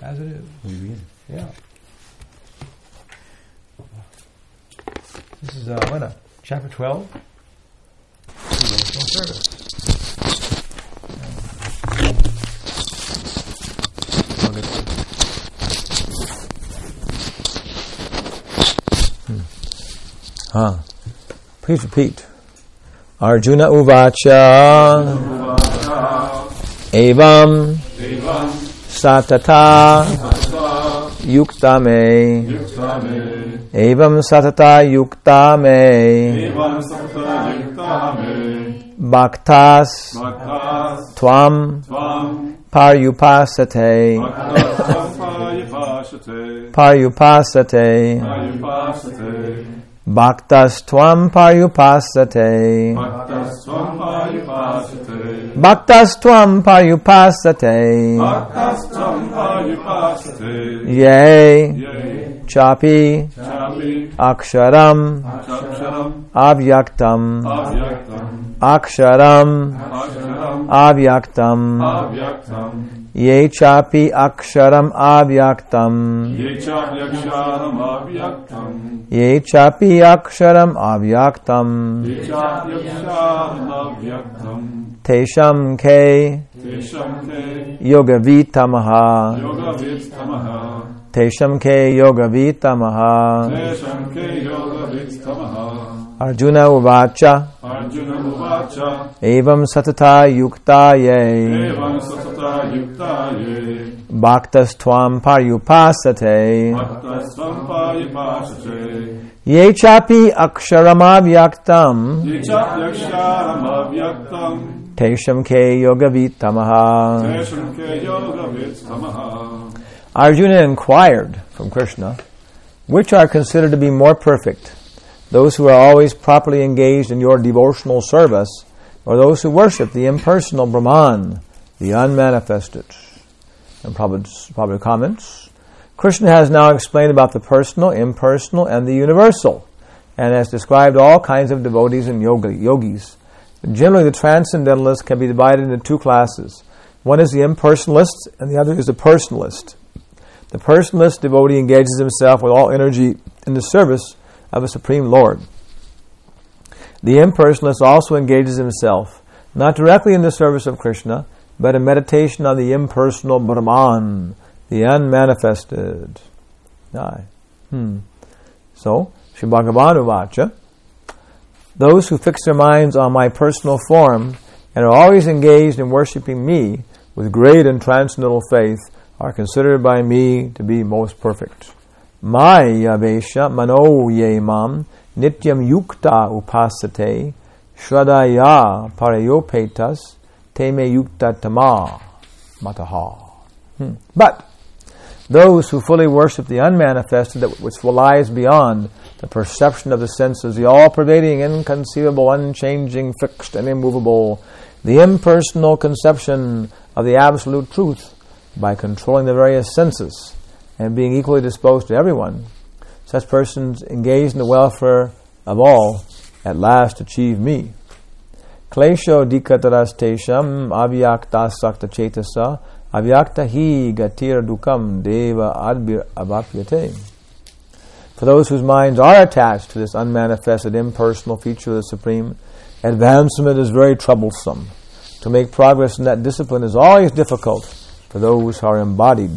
as it is. We begin. Yeah. This is chapter 12. Devotional service. Please repeat. Arjuna uvacha evam satata yukta me evam satata yukta me bhaktas tvam paryupasate Bhaktas tvam paryupasate Bhaktas tvam paryupasate Ye chapi aksharam avyaktam aksharam avyaktam Ye chapi aksharam avyaktam Ye chapi aksharam avyaktam Tesham ke Yogavitamaha Tesham ke Yogavitamaha Arjuna uvacha Evam satata yukta ye Bhaktas tvam paryupasate Ye chapi aksharamavyaktam Tesham ke yogavitamaha. Arjuna inquired from Krishna, which are considered to be more perfect, those who are always properly engaged in your devotional service, or those who worship the impersonal Brahman, the unmanifested? And Prabhupada comments, Krishna has now explained about the personal, impersonal, and the universal, and has described all kinds of devotees and yogis. Generally, the transcendentalists can be divided into two classes. One is the impersonalist, and the other is the personalist. The personalist devotee engages himself with all energy in the service of a Supreme Lord. The impersonalist also engages himself, not directly in the service of Krishna, but in meditation on the impersonal Brahman, the unmanifested. So, Sri Bhagavan Uvacha, those who fix their minds on my personal form and are always engaged in worshipping me with great and transcendental faith are considered by me to be most perfect. Maya Vesha Mano Ye Mam Nityam Yukta Upasate Shradaya Parayopetas Teme Yukta Tama Mataha. But those who fully worship the unmanifested, which lies beyond the perception of the senses, the all-pervading, inconceivable, unchanging, fixed, and immovable, the impersonal conception of the absolute truth, by controlling the various senses and being equally disposed to everyone, such persons engaged in the welfare of all at last achieve me. Klesho dikataras tesham avyakta sakta chetasa avyakta hi gatir dukam deva adbir avapyate. For those whose minds are attached to this unmanifested impersonal feature of the Supreme, advancement is very troublesome. To make progress in that discipline is always difficult for those who are embodied.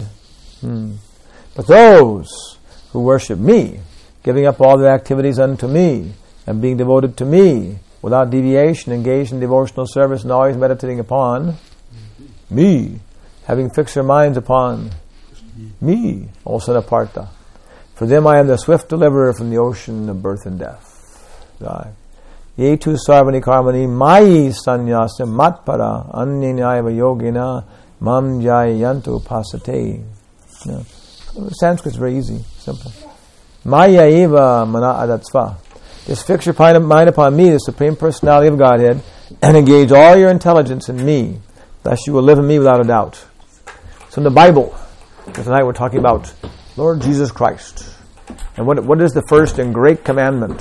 But those who worship me, giving up all their activities unto me, and being devoted to me, without deviation, engaged in devotional service and always meditating upon me, having fixed their minds upon me, O son of Partha. For them I am the swift deliverer from the ocean of birth and death. Ye tu sarvani karmani mayi sanyasa matpara anninyaiva yogina mam jayantu pasate. Sanskrit's very easy, simple. Maya eva mana adatsva. Just fix your mind upon me, the Supreme Personality of Godhead, and engage all your intelligence in me. Thus you will live in me without a doubt. So in the Bible, tonight we're talking about Lord Jesus Christ. And what is the first and great commandment?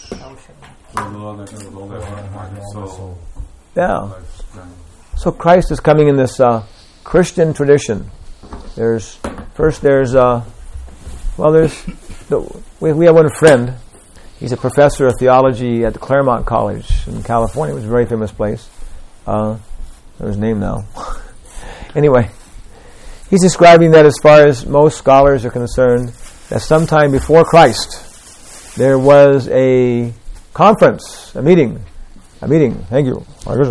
Yeah. So Christ is coming in this Christian tradition. There's First, we have one friend. He's a professor of theology at the Claremont College in California. It was a very famous place. There's his name now. Anyway, he's describing that as far as most scholars are concerned, that sometime before Christ, there was a conference, a meeting. Thank you.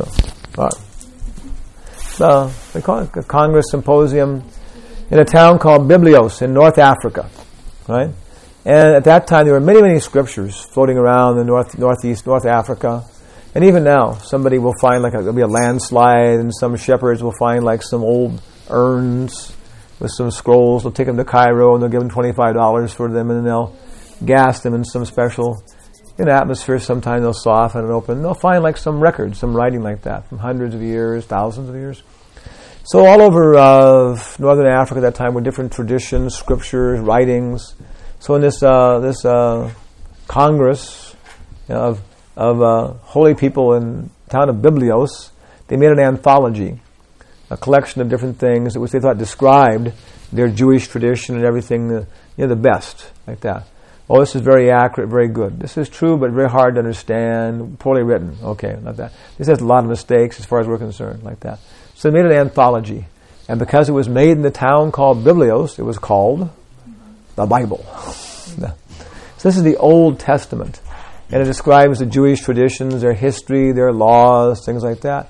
They call it a Congress Symposium in a town called Biblios in North Africa, right? And at that time, there were many, many scriptures floating around in North Africa. And even now, somebody will find there'll be a landslide, and some shepherds will find some old urns with some scrolls. They'll take them to Cairo, and they'll give them $25 for them, and then they'll gas them in some special atmosphere. Sometimes they'll soften and open. They'll find some records, some writing like that from hundreds of years, thousands of years. So all over northern Africa at that time were different traditions, scriptures, writings. So in this congress of holy people in the town of Biblios, they made an anthology, a collection of different things which they thought described their Jewish tradition and everything, the best, like that. Oh, this is very accurate, very good. This is true, but very hard to understand, poorly written. Okay, not that. This has a lot of mistakes as far as we're concerned, like that. So they made an anthology. And because it was made in the town called Biblios, it was called the Bible. So this is the Old Testament. And it describes the Jewish traditions, their history, their laws, things like that,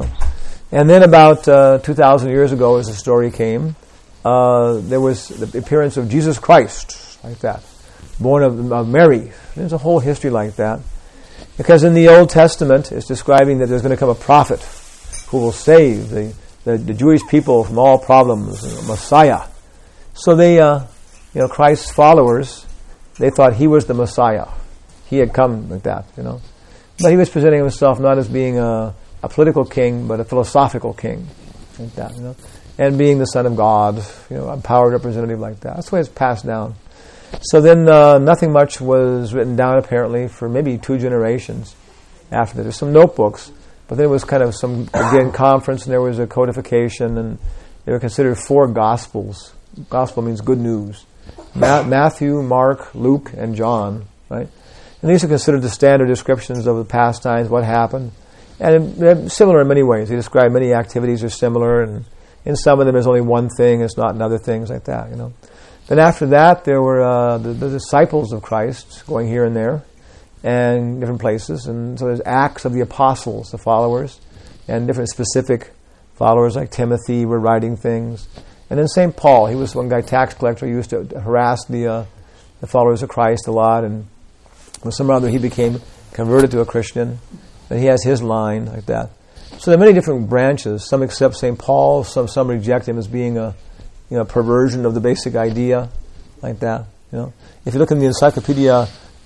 And then about 2,000 years ago, as the story came, there was the appearance of Jesus Christ, like that, born of Mary. There's a whole history like that. Because in the Old Testament, it's describing that there's going to come a prophet who will save the Jewish people from all problems, Messiah. So they, Christ's followers, they thought he was the Messiah. He had come like that, But he was presenting himself not as being a political king, but a philosophical king, like that, And being the Son of God, a powered representative like that. That's the way it's passed down. So then nothing much was written down apparently for maybe 2 generations after that. There's some notebooks, but then it was kind of some, again, conference, and there was a codification, and they were considered 4 Gospels. Gospel means good news. Matthew, Mark, Luke, and John, right? And these are considered the standard descriptions of the past times, what happened. And they're similar in many ways. They describe many activities are similar, and in some of them there's only one thing, it's not in other things like that, Then after that, there were the disciples of Christ going here and there, and different places. And so there's Acts of the Apostles, the followers, and different specific followers like Timothy were writing things. And then St. Paul, he was one guy, tax collector, he used to harass the followers of Christ a lot, and with some other he became converted to a Christian, and he has his line like that. So there are many different branches. Some accept St. Paul, some reject him as being a perversion of the basic idea, like that. If you look in the Encyclopedia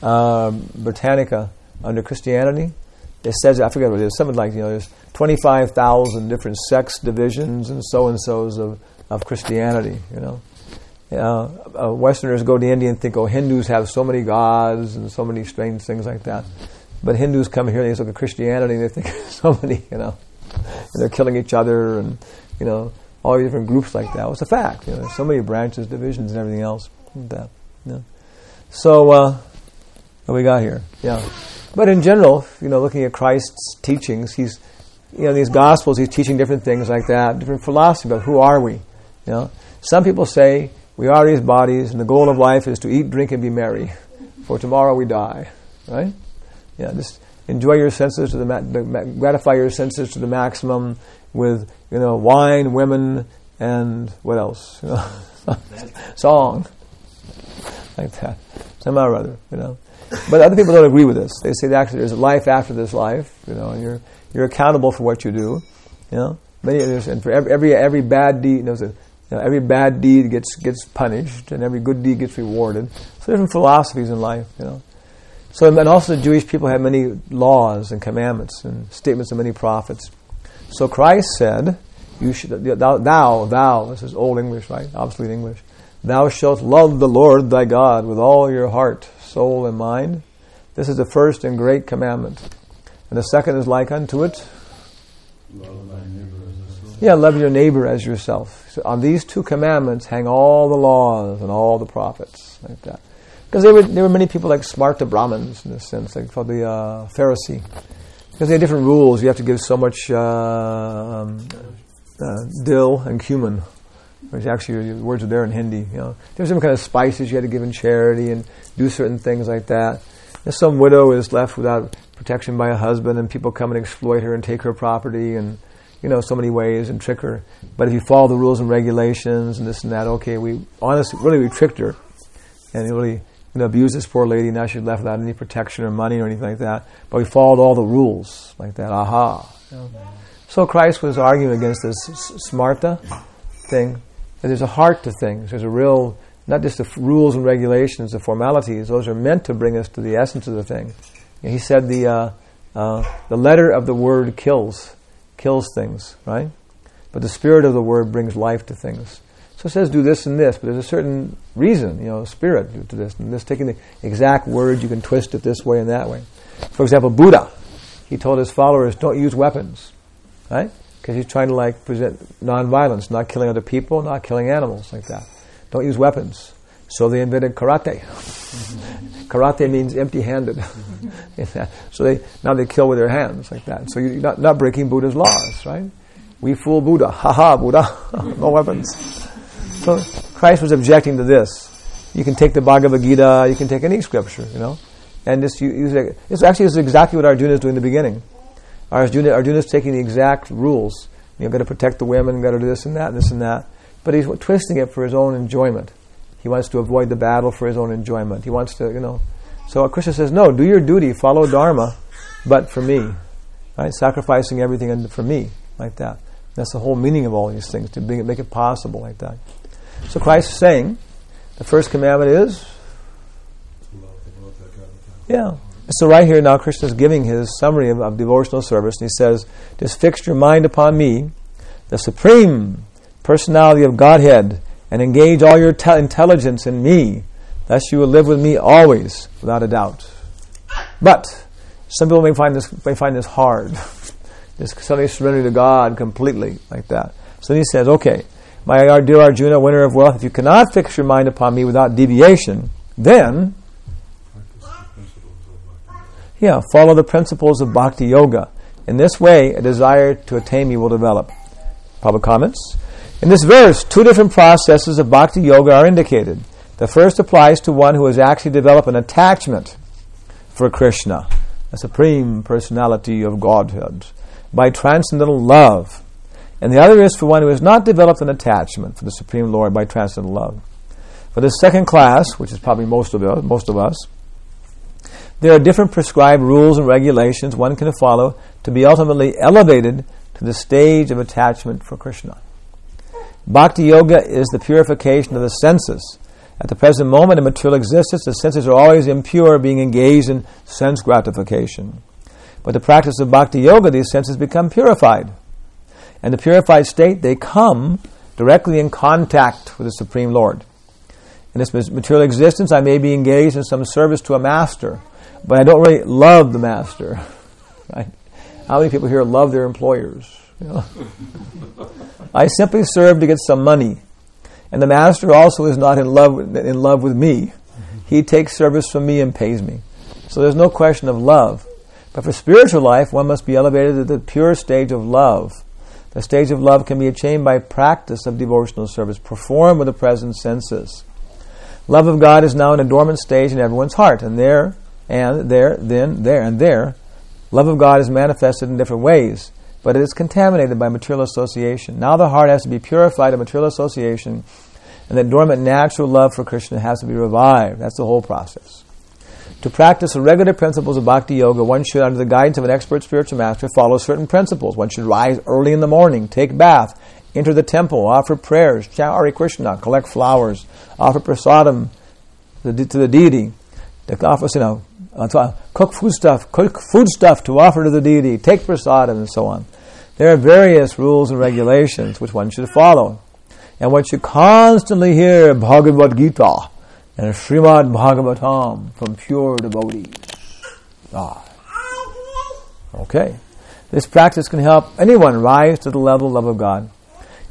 Britannica under Christianity, it says, I forget what it is, something like there's 25,000 different sects, divisions, and so-and-sos of Christianity. Westerners go to India and think, Hindus have so many gods and so many strange things like that. But Hindus come here, they look at Christianity, and they think so many, and they're killing each other, and all these different groups like that. Well, it's a fact. There's so many branches, divisions, and everything else. Like that. So, what we got here? Yeah. But in general, looking at Christ's teachings, he's, these Gospels, he's teaching different things like that, different philosophy about who are we. Some people say we are these bodies, and the goal of life is to eat, drink, and be merry, for tomorrow we die. Right? Yeah. Just enjoy your senses to gratify your senses to the maximum with wine, women, and what else? Song, like that, somehow or other. But other people don't agree with this. They say that actually there's a life after this life. And you're accountable for what you do. And for every bad deed, every bad deed gets punished, and every good deed gets rewarded. So different philosophies in life. So, and also the Jewish people have many laws and commandments and statements of many prophets. So Christ said, "You should thou." This is Old English, right? Obsolete English. Thou shalt love the Lord thy God with all your heart, soul, and mind. This is the first and great commandment. And the second is like unto it. Love thy neighbor as thyself. Yeah, love your neighbor as yourself. So on these two commandments hang all the laws and all the prophets, like that. Because there were many people like Smarta Brahmins, in this sense, like called the Pharisee. Because they had different rules. You have to give so much dill and cumin, which actually the words are there in Hindi. There's some kind of spices you had to give in charity and do certain things like that. And some widow is left without protection by a husband, and people come and exploit her and take her property, and so many ways and trick her. But if you follow the rules and regulations and this and that, okay, we tricked her, and really abused this poor lady. Now she's left without any protection or money or anything like that. But we followed all the rules like that. Aha. So Christ was arguing against this smarta thing. That there's a heart to things. There's a real, not just the rules and regulations, the formalities. Those are meant to bring us to the essence of the thing. He said the letter of the word kills things, right? But the spirit of the word brings life to things. So it says do this and this, but there's a certain reason, spirit to this. And this, taking the exact words, you can twist it this way and that way. For example, Buddha, he told his followers, don't use weapons, right? Because he's trying to present non-violence, not killing other people, not killing animals, like that. Don't use weapons. So they invented karate. Karate means empty-handed. So now they kill with their hands, like that. So you're not breaking Buddha's laws, right? We fool Buddha. Ha-ha, Buddha. No weapons. So Christ was objecting to this. You can take the Bhagavad Gita, you can take any scripture, and just use it. It's exactly what Arjuna is doing in the beginning. Arjuna is taking the exact rules. Got to protect the women, got to do this and that and this and that. But he's twisting it for his own enjoyment. He wants to avoid the battle for his own enjoyment. He wants to, So Krishna says, no, do your duty, follow Dharma, but for me. Right? Sacrificing everything for me, like that. That's the whole meaning of all these things, to make it possible like that. So Christ is saying, the first commandment is? Yeah. So right here now Krishna is giving his summary of devotional service, and he says, just fix your mind upon me, the Supreme Personality of Godhead, and engage all your intelligence in me, thus you will live with me always, without a doubt. But some people may find this hard, just suddenly surrender to God completely, like that. So he says, okay, my dear Arjuna, winner of wealth, if you cannot fix your mind upon me without deviation, then follow the principles of Bhakti Yoga. In this way, a desire to attain me will develop. Prabhupada comments. In this verse, two different processes of Bhakti Yoga are indicated. The first applies to one who has actually developed an attachment for Krishna, the Supreme Personality of Godhead, by transcendental love. And the other is for one who has not developed an attachment for the Supreme Lord by transcendental love. For the second class, which is probably most of us, there are different prescribed rules and regulations one can follow to be ultimately elevated to the stage of attachment for Krishna. Bhakti Yoga is the purification of the senses. At the present moment in material existence, the senses are always impure, being engaged in sense gratification. But the practice of Bhakti Yoga, these senses become purified. And the purified state, they come directly in contact with the Supreme Lord. In this material existence, I may be engaged in some service to a master, but I don't really love the master. Right? How many people here love their employers? I simply serve to get some money. And the master also is not in love with me. He takes service from me and pays me. So there's no question of love. But for spiritual life, one must be elevated to the pure stage of love. The stage of love can be achieved by practice of devotional service, performed with the present senses. Love of God is now in a dormant stage in everyone's heart, and there, love of God is manifested in different ways, but it is contaminated by material association. Now the heart has to be purified of material association, and that dormant natural love for Krishna has to be revived. That's the whole process. To practice the regular principles of Bhakti Yoga, one should, under the guidance of an expert spiritual master, follow certain principles. One should rise early in the morning, take bath, enter the temple, offer prayers, chant Hare Krishna, collect flowers, offer prasadam to the deity, cook foodstuff to offer to the deity, take prasadam, and so on. There are various rules and regulations which one should follow. And one should constantly hear Bhagavad Gita and Srimad Bhagavatam from pure devotees. Okay. This practice can help anyone rise to the level of love of God.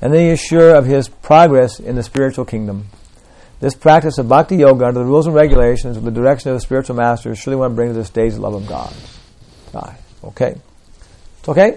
and then he is sure of his progress in the spiritual kingdom. This practice of bhakti yoga under the rules and regulations with the direction of the spiritual master is surely one to bring to the stage the love of God. Okay. It's okay?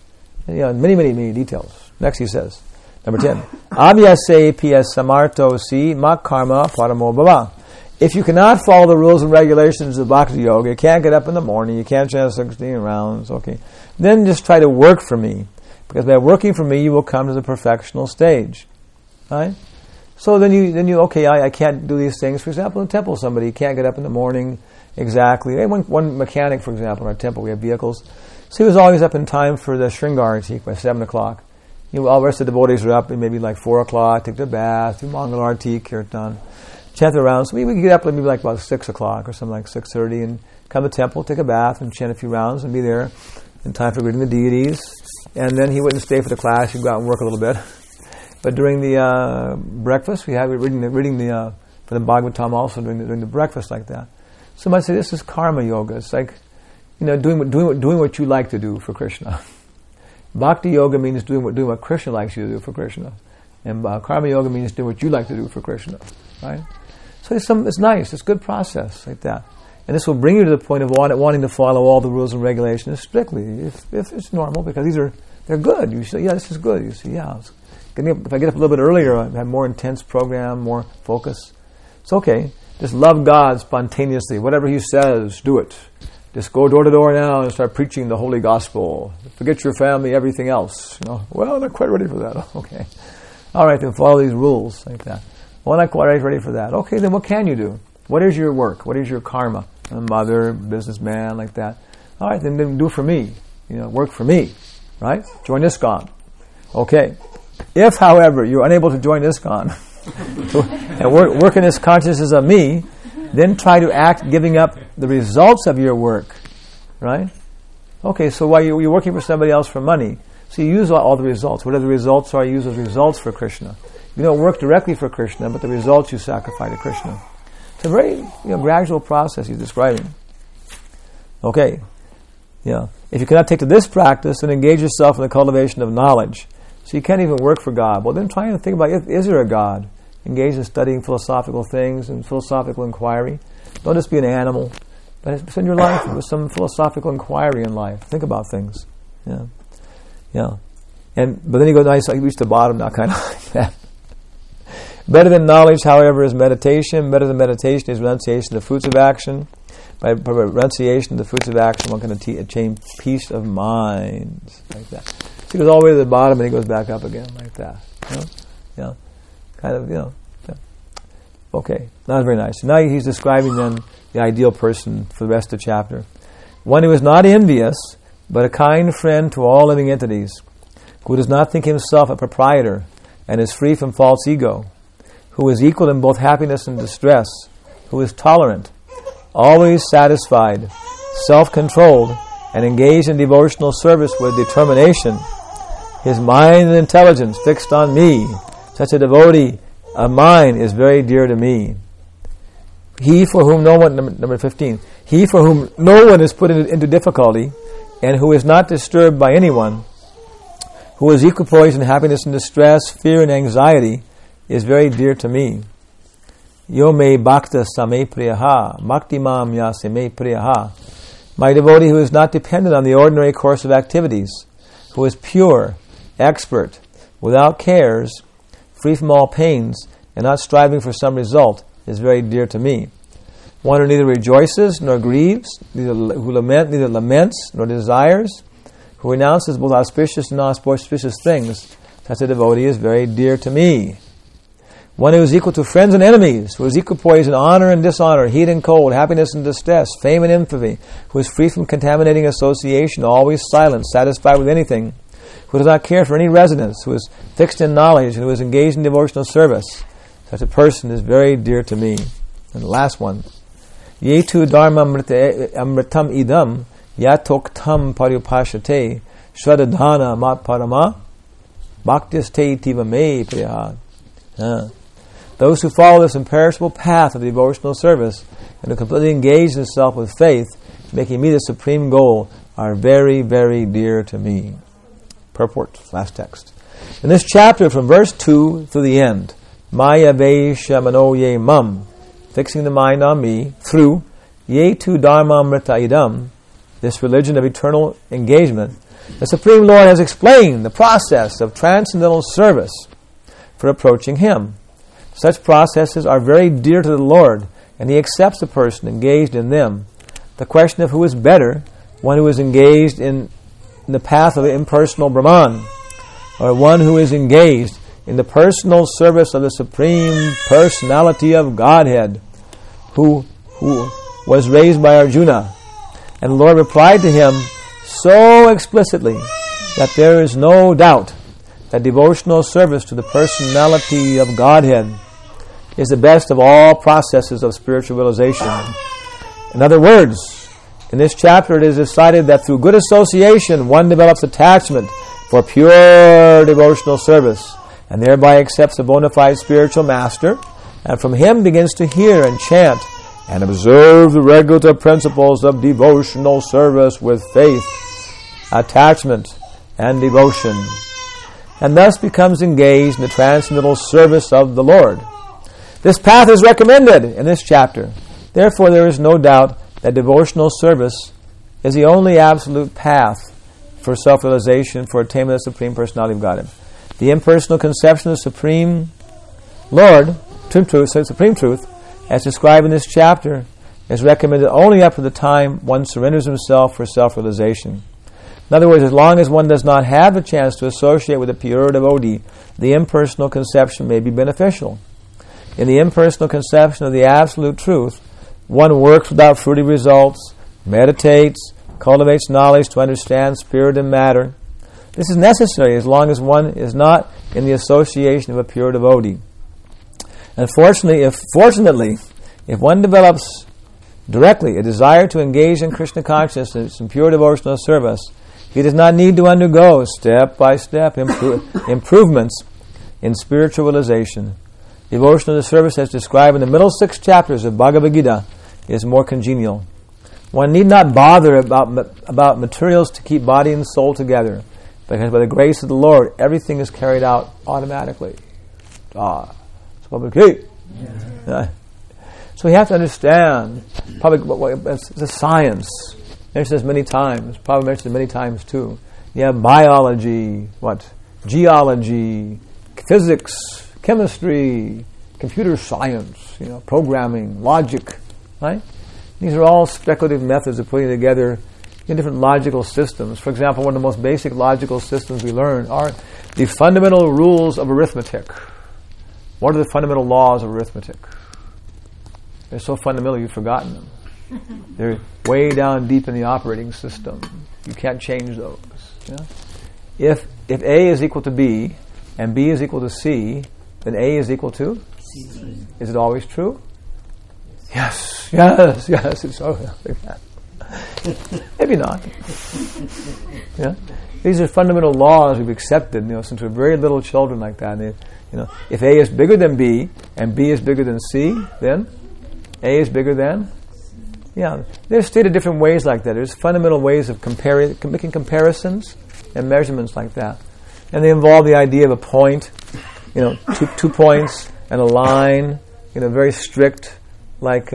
Many details. Next he says, number 10. Abhyase ps samarto si mak karma paramo bhava. If you cannot follow the rules and regulations of bhakti yoga, you can't get up in the morning, you can't chant 16 rounds, okay, then just try to work for me. Because by working for me, you will come to the perfectional stage. Right? So then you I can't do these things. For example, in the temple, somebody can't get up in the morning exactly. One mechanic, for example, in our temple, we have vehicles. So he was always up in time for the Shringar Artik by 7 o'clock. All the rest of the devotees are up maybe like 4 o'clock, take their bath, do Mangal Artik, Kirtan, chant their rounds. So we could get up maybe like about 6 o'clock or something like 6:30 and come to the temple, take a bath and chant a few rounds and be there in time for greeting the deities. And then he wouldn't stay for the class, he'd go out and work a little bit. But during the breakfast, we're reading for the Bhagavatam also during the breakfast like that. Somebody said, this is karma yoga. It's like, doing what you like to do for Krishna. Bhakti yoga means doing what Krishna likes you to do for Krishna. And karma yoga means doing what you like to do for Krishna. Right? So it's nice, it's a good process like that. And this will bring you to the point of wanting to follow all the rules and regulations strictly, if it's normal, because they're good. You say, yeah, this is good. You say, yeah. If I get up a little bit earlier, I have more intense program, more focus. It's okay. Just love God spontaneously. Whatever He says, do it. Just go door to door now and start preaching the holy gospel. Forget your family, everything else. Well, I'm not quite ready for that. Okay. All right, then follow these rules like that. Well, I'm not quite ready for that. Okay, then what can you do? What is your work? What is your karma? A mother, businessman, like that. All right, then do for me. Work for me. Right? Join ISKCON. Okay. If, however, you're unable to join ISKCON and work in this consciousness of me, then try to act giving up the results of your work. Right? Okay, so while you're working for somebody else for money, so you use all the results. Whatever the results are, you use those results for Krishna. You don't work directly for Krishna, but the results you sacrifice to Krishna. It's a very gradual process he's describing. Okay. Yeah. If you cannot take to this practice, then engage yourself in the cultivation of knowledge. So you can't even work for God. Well, then try and think about, is there a God? Engage in studying philosophical things and philosophical inquiry. Don't just be an animal, but spend your life with some philosophical inquiry in life. Think about things. Yeah. Yeah. But then you go, nice, I reach the bottom now, kind of like that. Better than knowledge, however, is meditation. Better than meditation is renunciation of the fruits of action. By renunciation of the fruits of action, one can attain peace of mind. Like that. So he goes all the way to the bottom and he goes back up again, like that. Yeah. Kind of, Yeah. Okay. Not very nice. Now he's describing then the ideal person for the rest of the chapter. One who is not envious, but a kind friend to all living entities, who does not think himself a proprietor and is free from false ego, who is equal in both happiness and distress, who is tolerant, always satisfied, self-controlled, and engaged in devotional service with determination, his mind and intelligence fixed on me. Such a devotee of mine is very dear to me. He for whom no one, number 15, he for whom no one is put into difficulty, and who is not disturbed by anyone, who is equipoised in happiness and distress, fear and anxiety, is very dear to me. Yo me bhakta same priyaha, bhakti mam yase me priyaha. My devotee who is not dependent on the ordinary course of activities, who is pure, expert, without cares, free from all pains, and not striving for some result, is very dear to me. One who neither rejoices nor grieves, neither laments nor desires, who renounces both auspicious and non-auspicious things, such a devotee is very dear to me. One who is equal to friends and enemies, who is equipoised in honor and dishonor, heat and cold, happiness and distress, fame and infamy, who is free from contaminating association, always silent, satisfied with anything, who does not care for any residence, who is fixed in knowledge, and who is engaged in devotional service. Such a person is very dear to me. And the last one. Yetu dharma amritam idam yatoktam parupashate shradadhana mat parama bhaktiste tiva me priyaha. Those who follow this imperishable path of devotional service and who completely engage themselves with faith, making me the supreme goal, are very, very dear to me. Purport, last text. In this chapter, from verse 2 to the end, Maya Vesha Manoye Mam, fixing the mind on me, through Yetu Dharmamrita Idam, this religion of eternal engagement, the Supreme Lord has explained the process of transcendental service for approaching Him. Such processes are very dear to the Lord, and He accepts the person engaged in them. The question of who is better, one who is engaged in the path of the impersonal Brahman, or one who is engaged in the personal service of the Supreme Personality of Godhead, who was raised by Arjuna. And the Lord replied to him so explicitly that there is no doubt that devotional service to the personality of Godhead is the best of all processes of spiritual realization. In other words, in this chapter it is decided that through good association one develops attachment for pure devotional service, and thereby accepts a bona fide spiritual master, and from him begins to hear and chant and observe the regulative principles of devotional service with faith, attachment, and devotion, and thus becomes engaged in the transcendental service of the Lord. This path is recommended in this chapter. Therefore, there is no doubt that devotional service is the only absolute path for self-realization, for attainment of the Supreme Personality of Godhead. The impersonal conception of the Supreme Lord, Supreme Truth, as described in this chapter, is recommended only up to the time one surrenders himself for self-realization. In other words, as long as one does not have the chance to associate with a pure devotee, the impersonal conception may be beneficial. In the impersonal conception of the Absolute Truth, one works without fruity results, meditates, cultivates knowledge to understand spirit and matter. This is necessary as long as one is not in the association of a pure devotee. And fortunately, if one develops directly a desire to engage in Krishna consciousness and pure devotional service, he does not need to undergo step-by-step improvements in spiritual realization. Devotional service, as described in the middle 6 chapters of Bhagavad Gita, is more congenial. One need not bother about materials to keep body and soul together, because by the grace of the Lord, everything is carried out automatically. So we have to understand the science. Mentioned this many times. Probably mentioned it many times too. You have biology, geology, physics, chemistry, computer science, programming, logic, right? These are all speculative methods of putting together different logical systems. For example, one of the most basic logical systems we learn are the fundamental rules of arithmetic. What are the fundamental laws of arithmetic? They're so fundamental you've forgotten them. They're way down deep in the operating system. You can't change those. If A is equal to B and B is equal to C, then A is equal to C. Is it always true? Yes, it's always like that. Maybe not. These are fundamental laws we've accepted, since we're very little children like that. And if A is bigger than B and B is bigger than C, then A is bigger than. They're stated different ways like that. There's fundamental ways of making comparisons and measurements like that, and they involve the idea of a point, 2 points and a line, very strict, like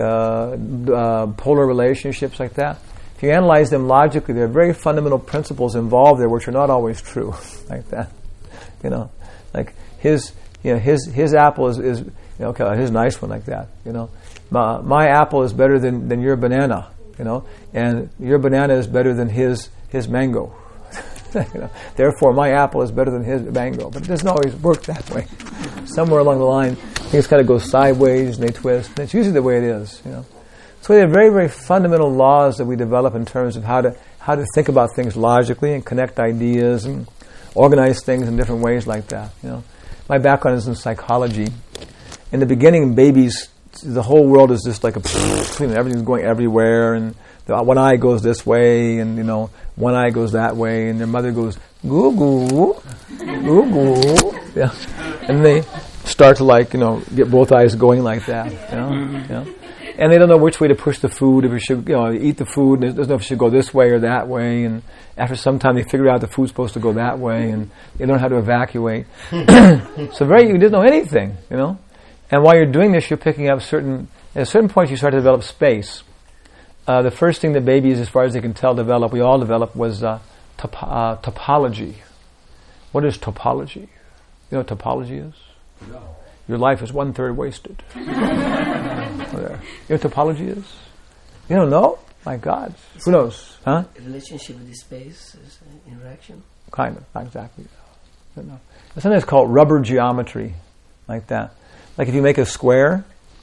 polar relationships like that. If you analyze them logically, there are very fundamental principles involved there which are not always true, like that. Like his apple is here's a nice one like that. My apple is better than your banana, and your banana is better than his mango. Therefore, my apple is better than his mango. But it doesn't always work that way. Somewhere along the line, things kind of go sideways and they twist. And it's usually the way it is. So there are very, very fundamental laws that we develop in terms of how to think about things logically and connect ideas and organize things in different ways like that. My background is in psychology. In the beginning, babies, the whole world is just like everything's going everywhere, and one eye goes this way, and one eye goes that way, and their mother goes goo goo, goo goo, and they start to get both eyes going like that. And they don't know which way to push the food, if it should, eat the food, and they don't know if it should go this way or that way, and after some time they figure out the food's supposed to go that way, and they learn how to evacuate. You didn't know anything, And while you're doing this, you're picking up at a certain point you start to develop space. The first thing that babies, as far as they can tell, we all developed, was topology. What is topology? You know what topology is? No. Your life is 1/3 wasted. You know what topology is? You don't know? My God. Who knows? Huh? Relationship with the space, is interaction? Kind of, not exactly. I don't know. Sometimes it's called rubber geometry, like that. Like if you make a square,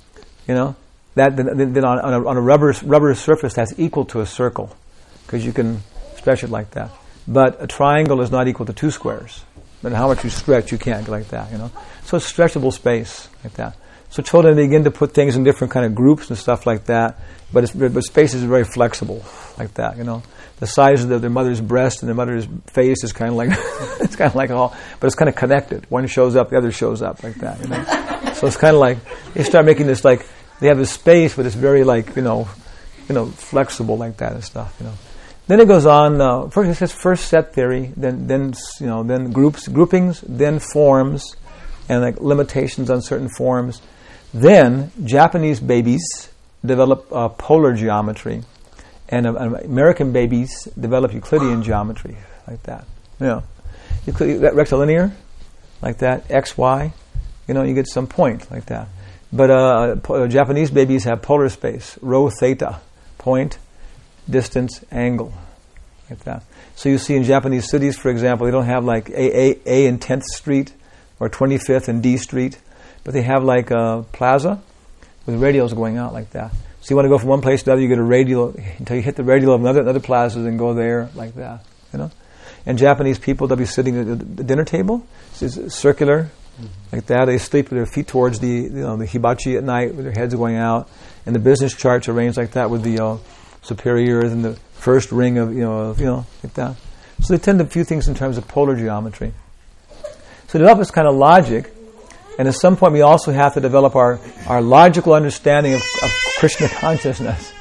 that then on a rubber surface that's equal to a circle, because you can stretch it like that. But a triangle is not equal to 2 squares. No matter how much you stretch, you can't go like that, So it's stretchable space, like that. So children begin to put things in different kind of groups and stuff like that, but space is very flexible, like that, The size of their mother's breast and their mother's face is kind of like, it's kind of like all, but it's kind of connected. One shows up, the other shows up, like that, So it's kind of like, they start making this like, they have this space, but it's very like, flexible like that and stuff, Then it goes on. First it says first set theory, then groupings, then forms, and like limitations on certain forms. Then Japanese babies develop polar geometry, and American babies develop Euclidean geometry, like that. Rectilinear, like that. X, Y, you get some point like that. But Japanese babies have polar space, rho, theta, point, distance, angle, like that. So you see in Japanese cities, for example, they don't have like A and 10th Street or 25th and D Street, but they have like a plaza with radials going out like that. So you want to go from one place to another, you get a radial until you hit the radial of another plaza and go there like that, And Japanese people, they'll be sitting at the dinner table, it's circular, like that. They sleep with their feet towards the hibachi at night with their heads going out, and the business charts arranged like that with the superiors and the first ring of like that. So they tend to view things in terms of polar geometry. So develop this kind of logic, and at some point we also have to develop our logical understanding of Krishna consciousness.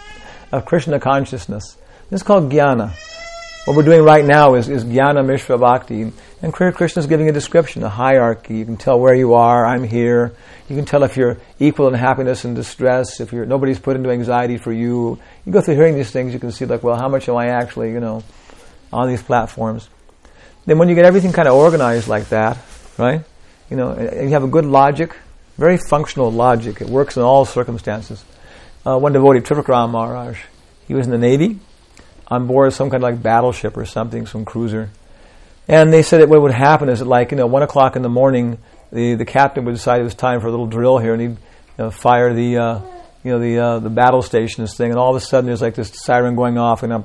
This is called jnana. What we're doing right now is jnana mishra bhakti, and Krishna is giving a description, a hierarchy. You can tell where you are. I'm here. You can tell if you're equal in happiness and distress. If nobody's put into anxiety for you. You go through hearing these things, you can see like, well, how much am I actually, on these platforms? Then when you get everything kind of organized like that, right? And you have a good logic, very functional logic. It works in all circumstances. One devotee, Trivikram Maharaj, he was in the Navy, on board some kind of like battleship or something, some cruiser. And they said that what would happen is that 1 o'clock in the morning, the captain would decide it was time for a little drill here, and he'd fire the battle stations thing, and all of a sudden there's like this siren going off, and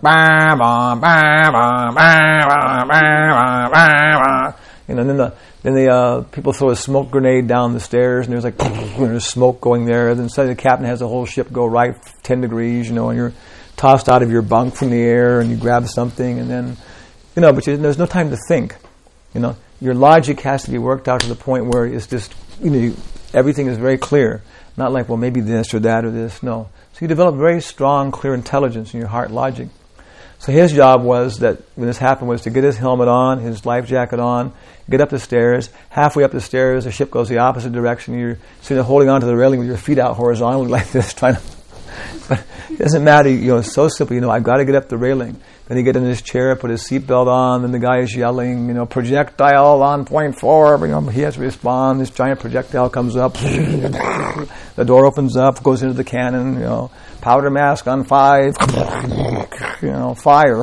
then the people throw a smoke grenade down the stairs, and there's like there's smoke going there. Then suddenly the captain has the whole ship go right 10 degrees, and you're tossed out of your bunk from the air, and you grab something, and then but there's no time to think. Your logic has to be worked out to the point where it's just everything is very clear. Not like, well, maybe this or that or this. No. So you develop very strong, clear intelligence in your heart logic. So his job was that when this happened was to get his helmet on, his life jacket on, get up the stairs. Halfway up the stairs, the ship goes the opposite direction. You're sitting there holding onto the railing with your feet out horizontally like this, trying to. But it doesn't matter. It's so simple. I've got to get up the railing. Then he get in his chair, put his seatbelt on. Then the guy is yelling, projectile on point 4. He has to respond. This giant projectile comes up. The door opens up, goes into the cannon. Powder mask on 5. Fire.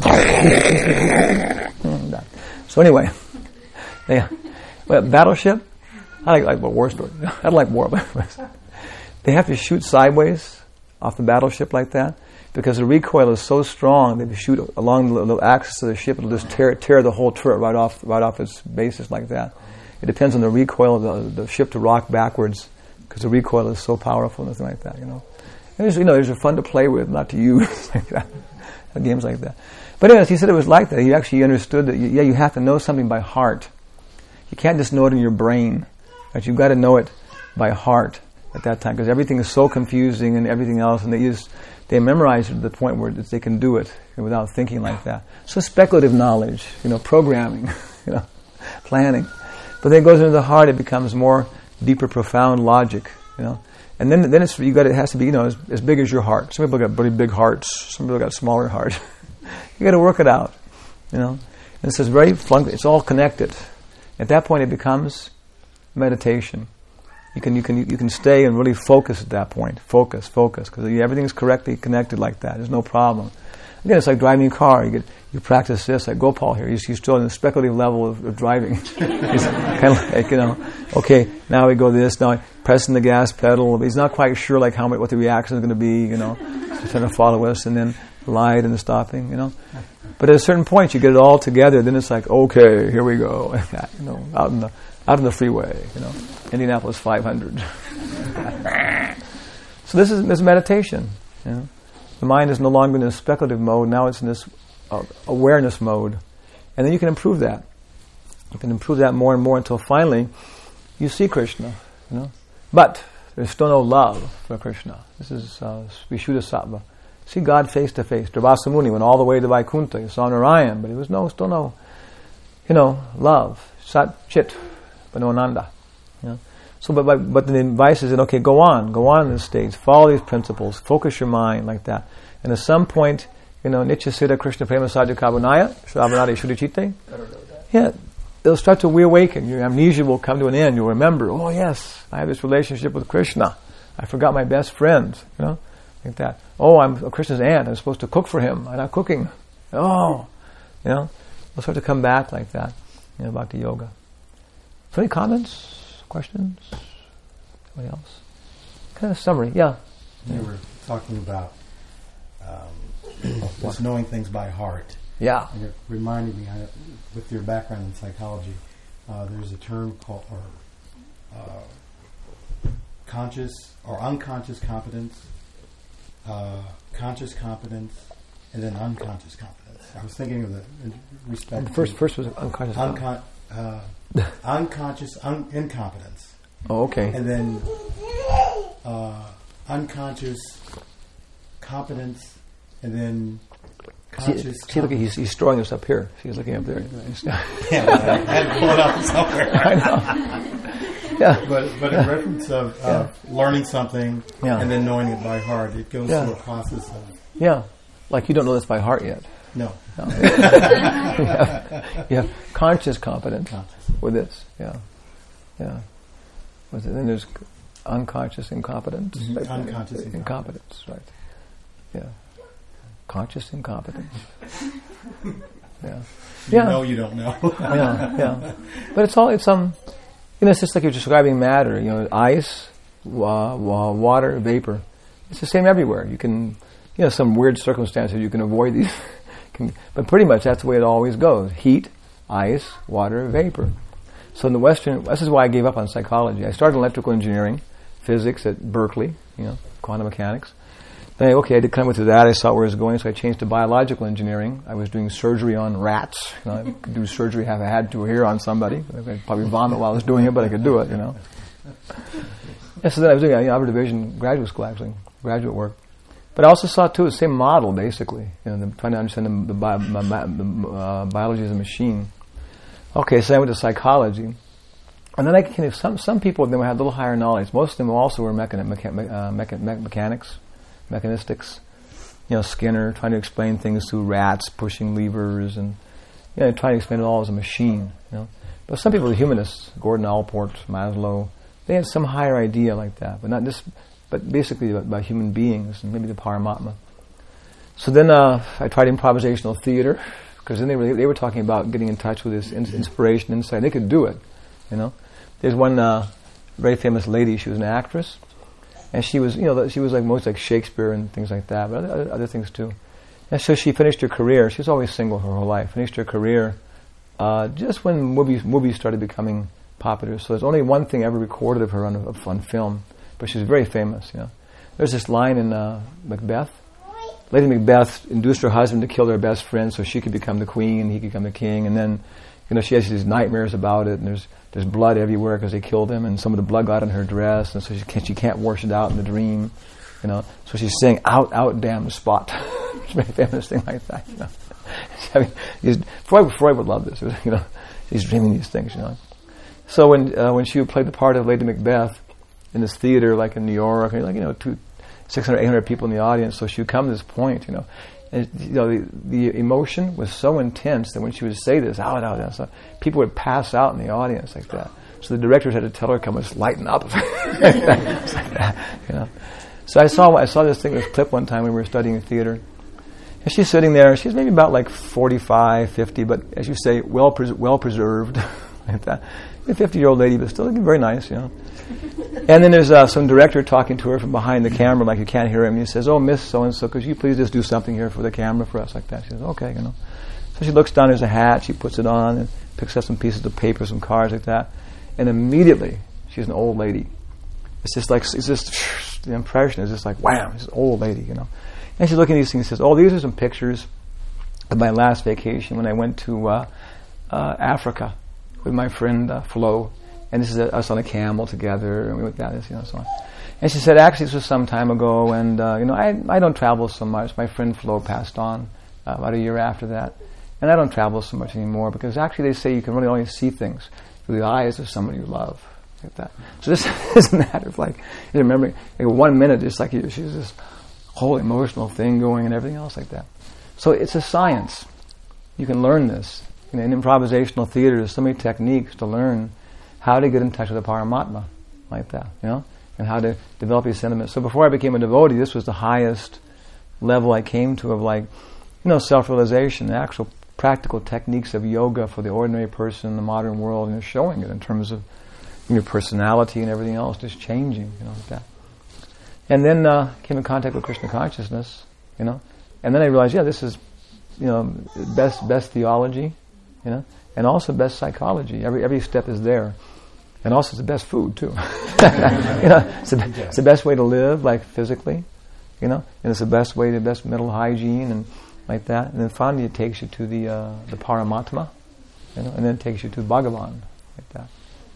So anyway, battleship. I like war story. I don't like war, but they have to shoot sideways off the battleship like that, because the recoil is so strong that if you shoot along the axis of the ship, it'll just tear the whole turret right off its basis like that. It depends on the recoil of the ship to rock backwards, because the recoil is so powerful and something like that. And these are fun to play with, not to use like that. Games like that. But anyways, he said it was like that. He actually understood that you have to know something by heart. You can't just know it in your brain, but you've got to know it by heart. at that time, because everything is so confusing and everything else, and they memorize it to the point where they can do it without thinking like that. So speculative knowledge, programming, planning. But then it goes into the heart, it becomes more deeper, profound logic, And then it has to be, as big as your heart. Some people got pretty big hearts, some people got smaller hearts. You got to work it out, And it's it's all connected. At that point it becomes meditation. You can stay and really focus at that point. Focus, because everything is correctly connected like that. There's no problem. Again, it's like driving a car. You practice this, like Gopal here. He's still in the speculative level of driving. He's kind of like, okay, now we go this, now pressing the gas pedal. He's not quite sure like what the reaction is going to be, He's trying to follow us, and then light and the stopping, But at a certain point, you get it all together. Then it's like, okay, here we go, like that, out in the freeway, Indianapolis 500. So this is meditation. The mind is no longer in this speculative mode. Now it's in this awareness mode, and then you can improve that. You can improve that more and more until finally you see Krishna. But there's still no love for Krishna. This is Vishuddha-sattva. See God face to face. Durvasa Muni went all the way to Vaikuntha. He saw Narayan, but it was still no, love. Sat Chit, but no Ananda. So, but the advice is that, okay, go on in this stage. Follow these principles. Focus your mind like that. And at some point, Nitya Siddha Krishna Prema Saja Kabunaya, Shravanadi Shuddhachite. I don't know that. Yeah. It'll start to reawaken. Your amnesia will come to an end. You'll remember, oh yes, I have this relationship with Krishna. I forgot my best friend, like that. Oh, I'm Krishna's aunt. I'm supposed to cook for him. I'm not cooking. Oh, we'll start to come back like that, Bhakti Yoga. So any comments, questions? Anybody else? Kind of summary, yeah. You were talking about just knowing things by heart. Yeah. And it reminded me, with your background in psychology, there's a term called conscious or unconscious competence, conscious competence, and then unconscious competence. I was thinking of the respect. The first was unconscious. Unconscious incompetence. Oh, okay. And then unconscious competence, and then conscious. See, look, he's throwing us up here. He's looking up there. Yeah, I had to pull it up somewhere. I know. Yeah. But in reference of learning something and then knowing it by heart, it goes through a process of... Yeah. Like you don't know this by heart yet. No. You have conscious competence with this. Yeah. Then there's unconscious incompetence. Mm-hmm. Unconscious incompetence. Right. Yeah. Conscious incompetence. Yeah. You know you don't know. Yeah. But it's it's just like you're describing matter. Ice, water, vapor. It's the same everywhere. You can, some weird circumstances you can avoid these. But pretty much that's the way it always goes. Heat, ice, water, vapor. So in the Western, this is why I gave up on psychology. I started electrical engineering, physics at Berkeley, quantum mechanics. Then I did come with that. I saw where it was going, so I changed to biological engineering. I was doing surgery on rats. I could do surgery if I had to here on somebody. I'd probably vomit while I was doing it, but I could do it, Yeah, so then I was doing Albert Division graduate school, actually, graduate work. But I also saw, too, the same model, basically, trying to understand the biology as a machine. Okay, so I went to psychology. And then some people then had a little higher knowledge. Most of them also were mechanics. Mechanistics, Skinner trying to explain things through rats pushing levers and trying to explain it all as a machine. But some people are humanists, Gordon Allport, Maslow. They had some higher idea like that, but basically about human beings and maybe the Paramatma. So then I tried improvisational theater because then they were talking about getting in touch with this inspiration, insight. They could do it. There's one very famous lady. She was an actress. And she was, she was most like Shakespeare and things like that, but other things too. And so she finished her career. She was always single her whole life. Finished her career just when movies started becoming popular. So there's only one thing ever recorded of her on film, but she's very famous. There's this line in Macbeth. Lady Macbeth induced her husband to kill their best friend so she could become the queen and he could become the king. And then, she has these nightmares about it, and there's blood everywhere because they killed him, and some of the blood got on her dress, and so she can't wash it out in the dream. So she's saying, out, damn spot. It's a very famous thing like that. Freud would love this. She's dreaming these things. So when she would play the part of Lady Macbeth in this theater, like in New York, 600, 800 people in the audience, so she would come to this point, and the emotion was so intense that when she would say this, out, so people would pass out in the audience like that. So the directors had to tell her, come and just lighten up. It's like that, So I saw this clip one time when we were studying theater. And she's sitting there, she's maybe about like 45, 50, but as you say, well preserved, like that. A 50-year-old lady, but still looking very nice, And then there's some director talking to her from behind the camera, like you can't hear him. And he says, "Oh, Miss So-and-so, could you please just do something here for the camera for us," like that. She says, "Okay, So she looks down, there's a hat, she puts it on, and picks up some pieces of paper, some cards like that. And immediately, she's an old lady. The impression is just like, wham, she's an old lady, And she's looking at these things and says, "Oh, these are some pictures of my last vacation when I went to Africa with my friend Flo. And this is us on a camel together, and we went down this, so on." And she said, "Actually, this was some time ago, and I don't travel so much. My friend Flo passed on about a year after that, and I don't travel so much anymore because actually they say you can really only see things through the eyes of somebody you love." Like that. So this is a matter of remembering 1 minute, just like she's this whole emotional thing going and everything else like that. So it's a science. You can learn this. In improvisational theater, there's so many techniques to learn how to get in touch with the Paramatma, like that, and how to develop these sentiments. So before I became a devotee, this was the highest level I came to of self-realization, the actual practical techniques of yoga for the ordinary person in the modern world, and showing it in terms of your personality and everything else, just changing, like that. And then came in contact with Krishna consciousness, and then I realized, this is, best theology, and also best psychology. Every step is there. And also it's the best food too. It's the best way to live, like physically, and it's the best way, the best mental hygiene and like that. And then finally it takes you to the Paramatma, and then it takes you to Bhagavan, like that.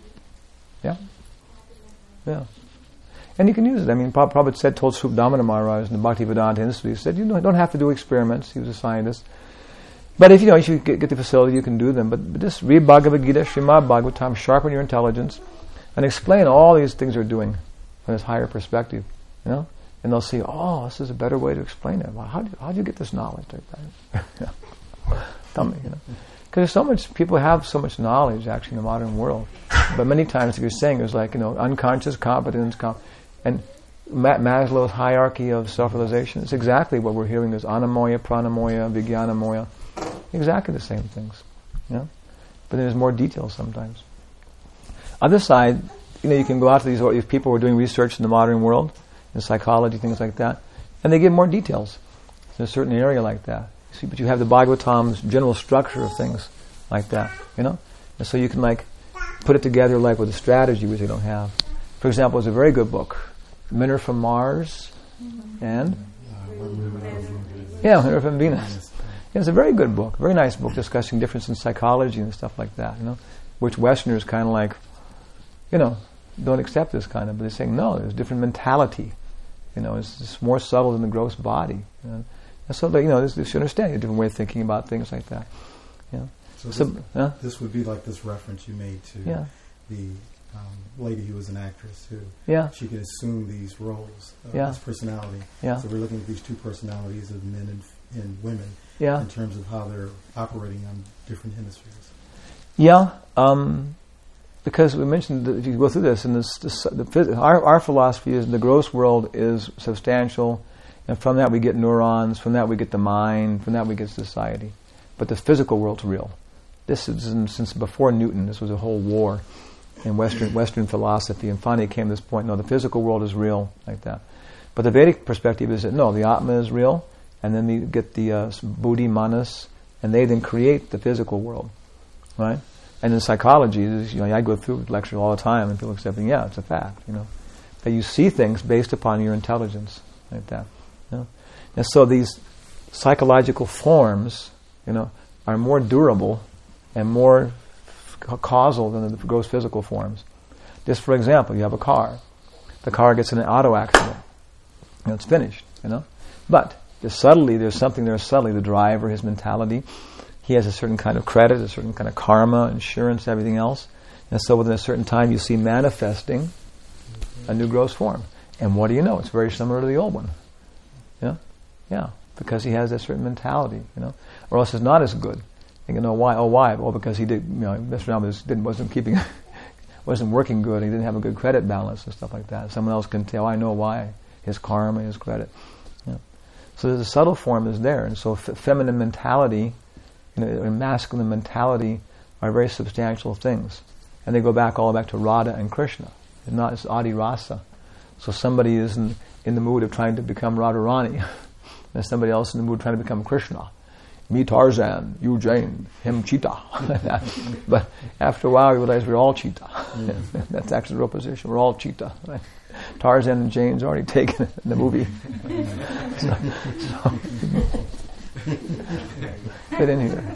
Yeah. And you can use it. I mean, Prabhupada told Srup Damodar Maharaj in the Bhaktivedanta Institute, he said, you don't have to do experiments. He was a scientist. But if you get the facility, you can do them. But just read Bhagavad Gita, Srimad Bhagavatam, sharpen your intelligence, and explain all these things you're doing from this higher perspective. And they'll see, oh, this is a better way to explain it. Well, how do you get this knowledge like that? Tell me, Because so much, people have so much knowledge actually in the modern world. But many times, if you're saying, it's like, unconscious competence, and Maslow's hierarchy of self-realization, it's exactly what we're hearing. There's anamoya, pranamoya, vijnanamoya. Exactly the same things. But there's more details sometimes. Other side, you can go out to these people who are doing research in the modern world, in psychology, things like that, and they give more details in a certain area like that. See, but you have the Bhagavatam's general structure of things like that, And so you can put it together with a strategy which they don't have. For example, it's a very good book, Men Are From Mars and Men Are From Venus. It's a very good book, very nice book discussing difference in psychology and stuff like that, which Westerners kind of don't accept this kind of, but they're saying, no, there's different mentality, it's more subtle than the gross body. And so, they should understand a different way of thinking about things like that. So this would be like this reference you made to the lady who was an actress who she could assume these roles, this personality. So we're looking at these two personalities of men and women in terms of how they're operating on different hemispheres. Because we mentioned that if you go through this, and our philosophy is the gross world is substantial, and from that we get neurons, from that we get the mind, from that we get society. But the physical world's real. This is since before Newton. This was a whole war in Western philosophy, and finally it came to this point. No, the physical world is real, like that. But the Vedic perspective is that no, the Atma is real, and then we get the Buddhi, Manas, and they then create the physical world, right? And in psychology, I go through lectures all the time, and people accepting, it's a fact, that you see things based upon your intelligence, like that. And so these psychological forms, are more durable and more causal than the gross physical forms. Just for example, you have a car. The car gets in an auto accident. It's finished, But there's something there subtly, the driver, his mentality. He has a certain kind of credit, a certain kind of karma, insurance, everything else. And so within a certain time you see manifesting a new gross form. And what do you know? It's very similar to the old one. Yeah, because he has that certain mentality, Or else it's not as good. And you know why? Oh, why? Well, because he did, messed around with wasn't working good. He didn't have a good credit balance and stuff like that. Someone else can tell, I know why. His karma, his credit. So there's a subtle form is there. And so feminine mentality, and masculine mentality are very substantial things. And they go back all the way back to Radha and Krishna. It's Adi Rasa. So somebody is in the mood of trying to become Radharani. And somebody else in the mood trying to become Krishna. Me Tarzan, you Jane, him Cheetah. But after a while we realize we're all Cheetah. That's actually the real position. We're all Cheetah. Right? Tarzan and Jane's already taken in the movie. Fit in here.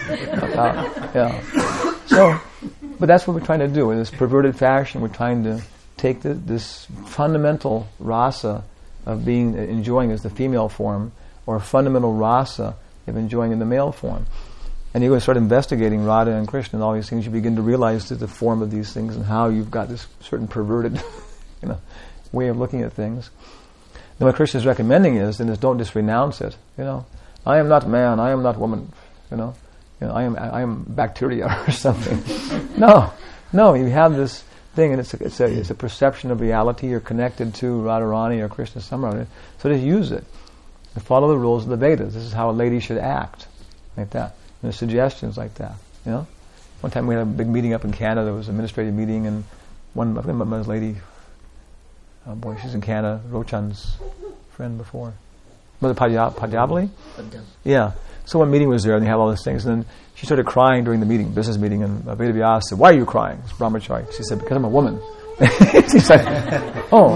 So, but that's what we're trying to do. In this perverted fashion, we're trying to take this fundamental rasa of enjoying as the female form, or fundamental rasa of enjoying in the male form. And you go and start investigating Radha and Krishna and all these things, you begin to realize the form of these things and how you've got this certain perverted way of looking at things. And what Krishna is recommending is don't just renounce it. I am not man, I am not woman. I am bacteria or something. No, you have this thing, and it's a perception of reality. You're connected to Radharani or Krishna somewhere. So just use it. And follow the rules of the Vedas. This is how a lady should act, like that. And there's suggestions like that. One time we had a big meeting up in Canada. There was an administrative meeting, and one lady, she's in Canada, Rochan's friend before. Was it Padyabali? Yeah. So one meeting was there, and they have all these things, and then she started crying during the meeting, business meeting, and Veda Vyasa said, "Why are you crying?" It's Brahmachari. She said, "Because I'm a woman." She's like, "Oh."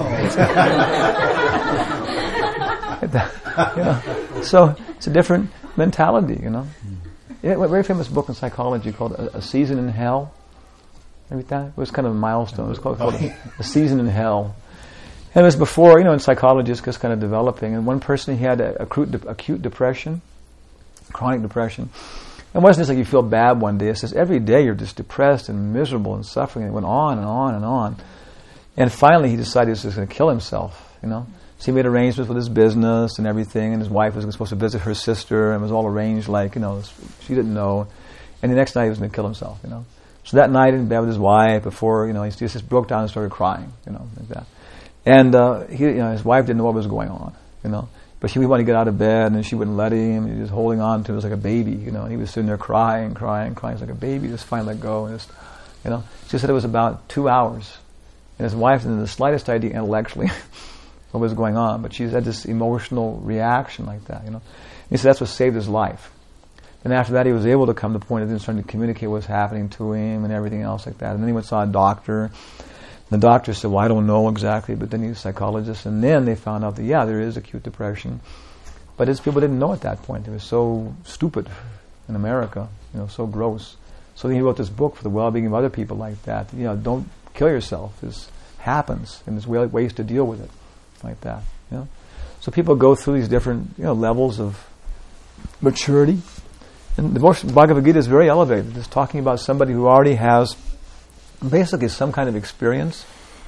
So it's a different mentality, A very famous book in psychology called A Season in Hell. Remember that? It was kind of a milestone. It was called A Season in Hell. And it was before, in psychology it's just kind of developing. And one person, he had acute depression, chronic depression. It wasn't just like you feel bad one day. It's just every day you're just depressed and miserable and suffering. And it went on and on and on. And finally he decided he was just going to kill himself, So he made arrangements with his business and everything, and his wife was supposed to visit her sister, and it was all arranged she didn't know. And the next night he was going to kill himself, So that night in bed with his wife, before, he just broke down and started crying, like that. And his wife didn't know what was going on, But he wanted to get out of bed, and she wouldn't let him. He was holding on to it, like a baby, And he was sitting there crying. He's like a baby, just finally let go. And She said it was about 2 hours. And his wife didn't have the slightest idea intellectually what was going on, but she had this emotional reaction like that, He said that's what saved his life. And after that, he was able to come to the point of then starting to communicate what was happening to him and everything else like that. And then he went and saw a doctor. The doctor said, "Well, I don't know exactly," but then he's a psychologist. And then they found out that, there is acute depression. But his people didn't know at that point. It was so stupid in America, so gross. So then he wrote this book for the well-being of other people like that. Don't kill yourself. This happens, and there's ways to deal with it like that. So people go through these different levels of maturity. And the Bhagavad Gita is very elevated. It's talking about somebody who already has basically some kind of experience,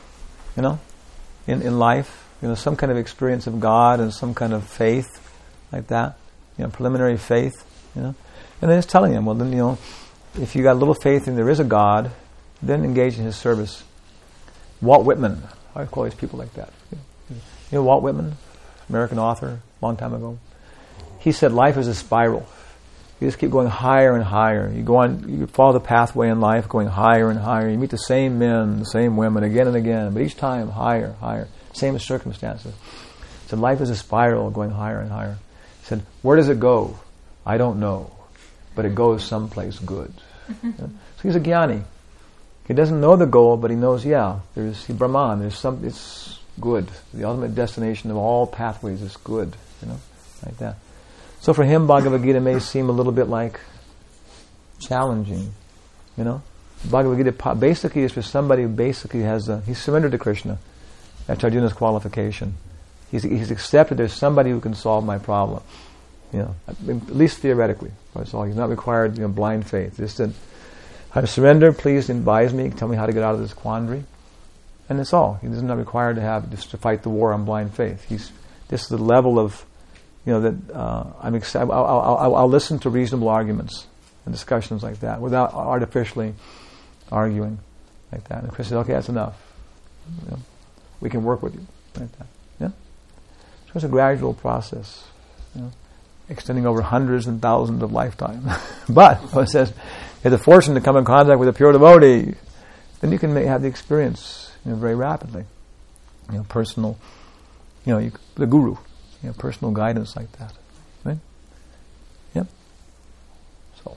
in life, some kind of experience of God and some kind of faith, like that, preliminary faith, And then it's telling them, well, then, if you got a little faith in there is a God, then engage in His service. Walt Whitman, I call these people like that. Walt Whitman, American author, long time ago. He said life is a spiral. You just keep going higher and higher. You go on, you follow the pathway in life, going higher and higher. You meet the same men, the same women, again and again, but each time higher, higher. Same circumstances. He said life is a spiral, going higher and higher. He said, where does it go? I don't know, but it goes someplace good. So he's a jnani. He doesn't know the goal, but he knows, there's Brahman. It's good. The ultimate destination of all pathways is good. Like that. So for him, Bhagavad Gita may seem a little bit like, challenging. You know, Bhagavad Gita basically is for somebody who basically he's surrendered to Krishna. That's Arjuna's qualification. He's accepted there's somebody who can solve my problem. You know, at least theoretically. That's all. He's not required, blind faith. Just that I surrender. Please advise me. Tell me how to get out of this quandary. And that's all. He's not required to fight the war on blind faith. This is the level of, that I'm excited. I'll listen to reasonable arguments and discussions like that without artificially arguing like that. And Krishna says, okay, that's enough. We can work with you like that. Yeah. So it's a gradual process, extending over hundreds and thousands of lifetimes. But it says, if you have the fortune to come in contact with a pure devotee, then you can have the experience very rapidly. Personal, the guru, personal guidance like that. Right? Yep. So.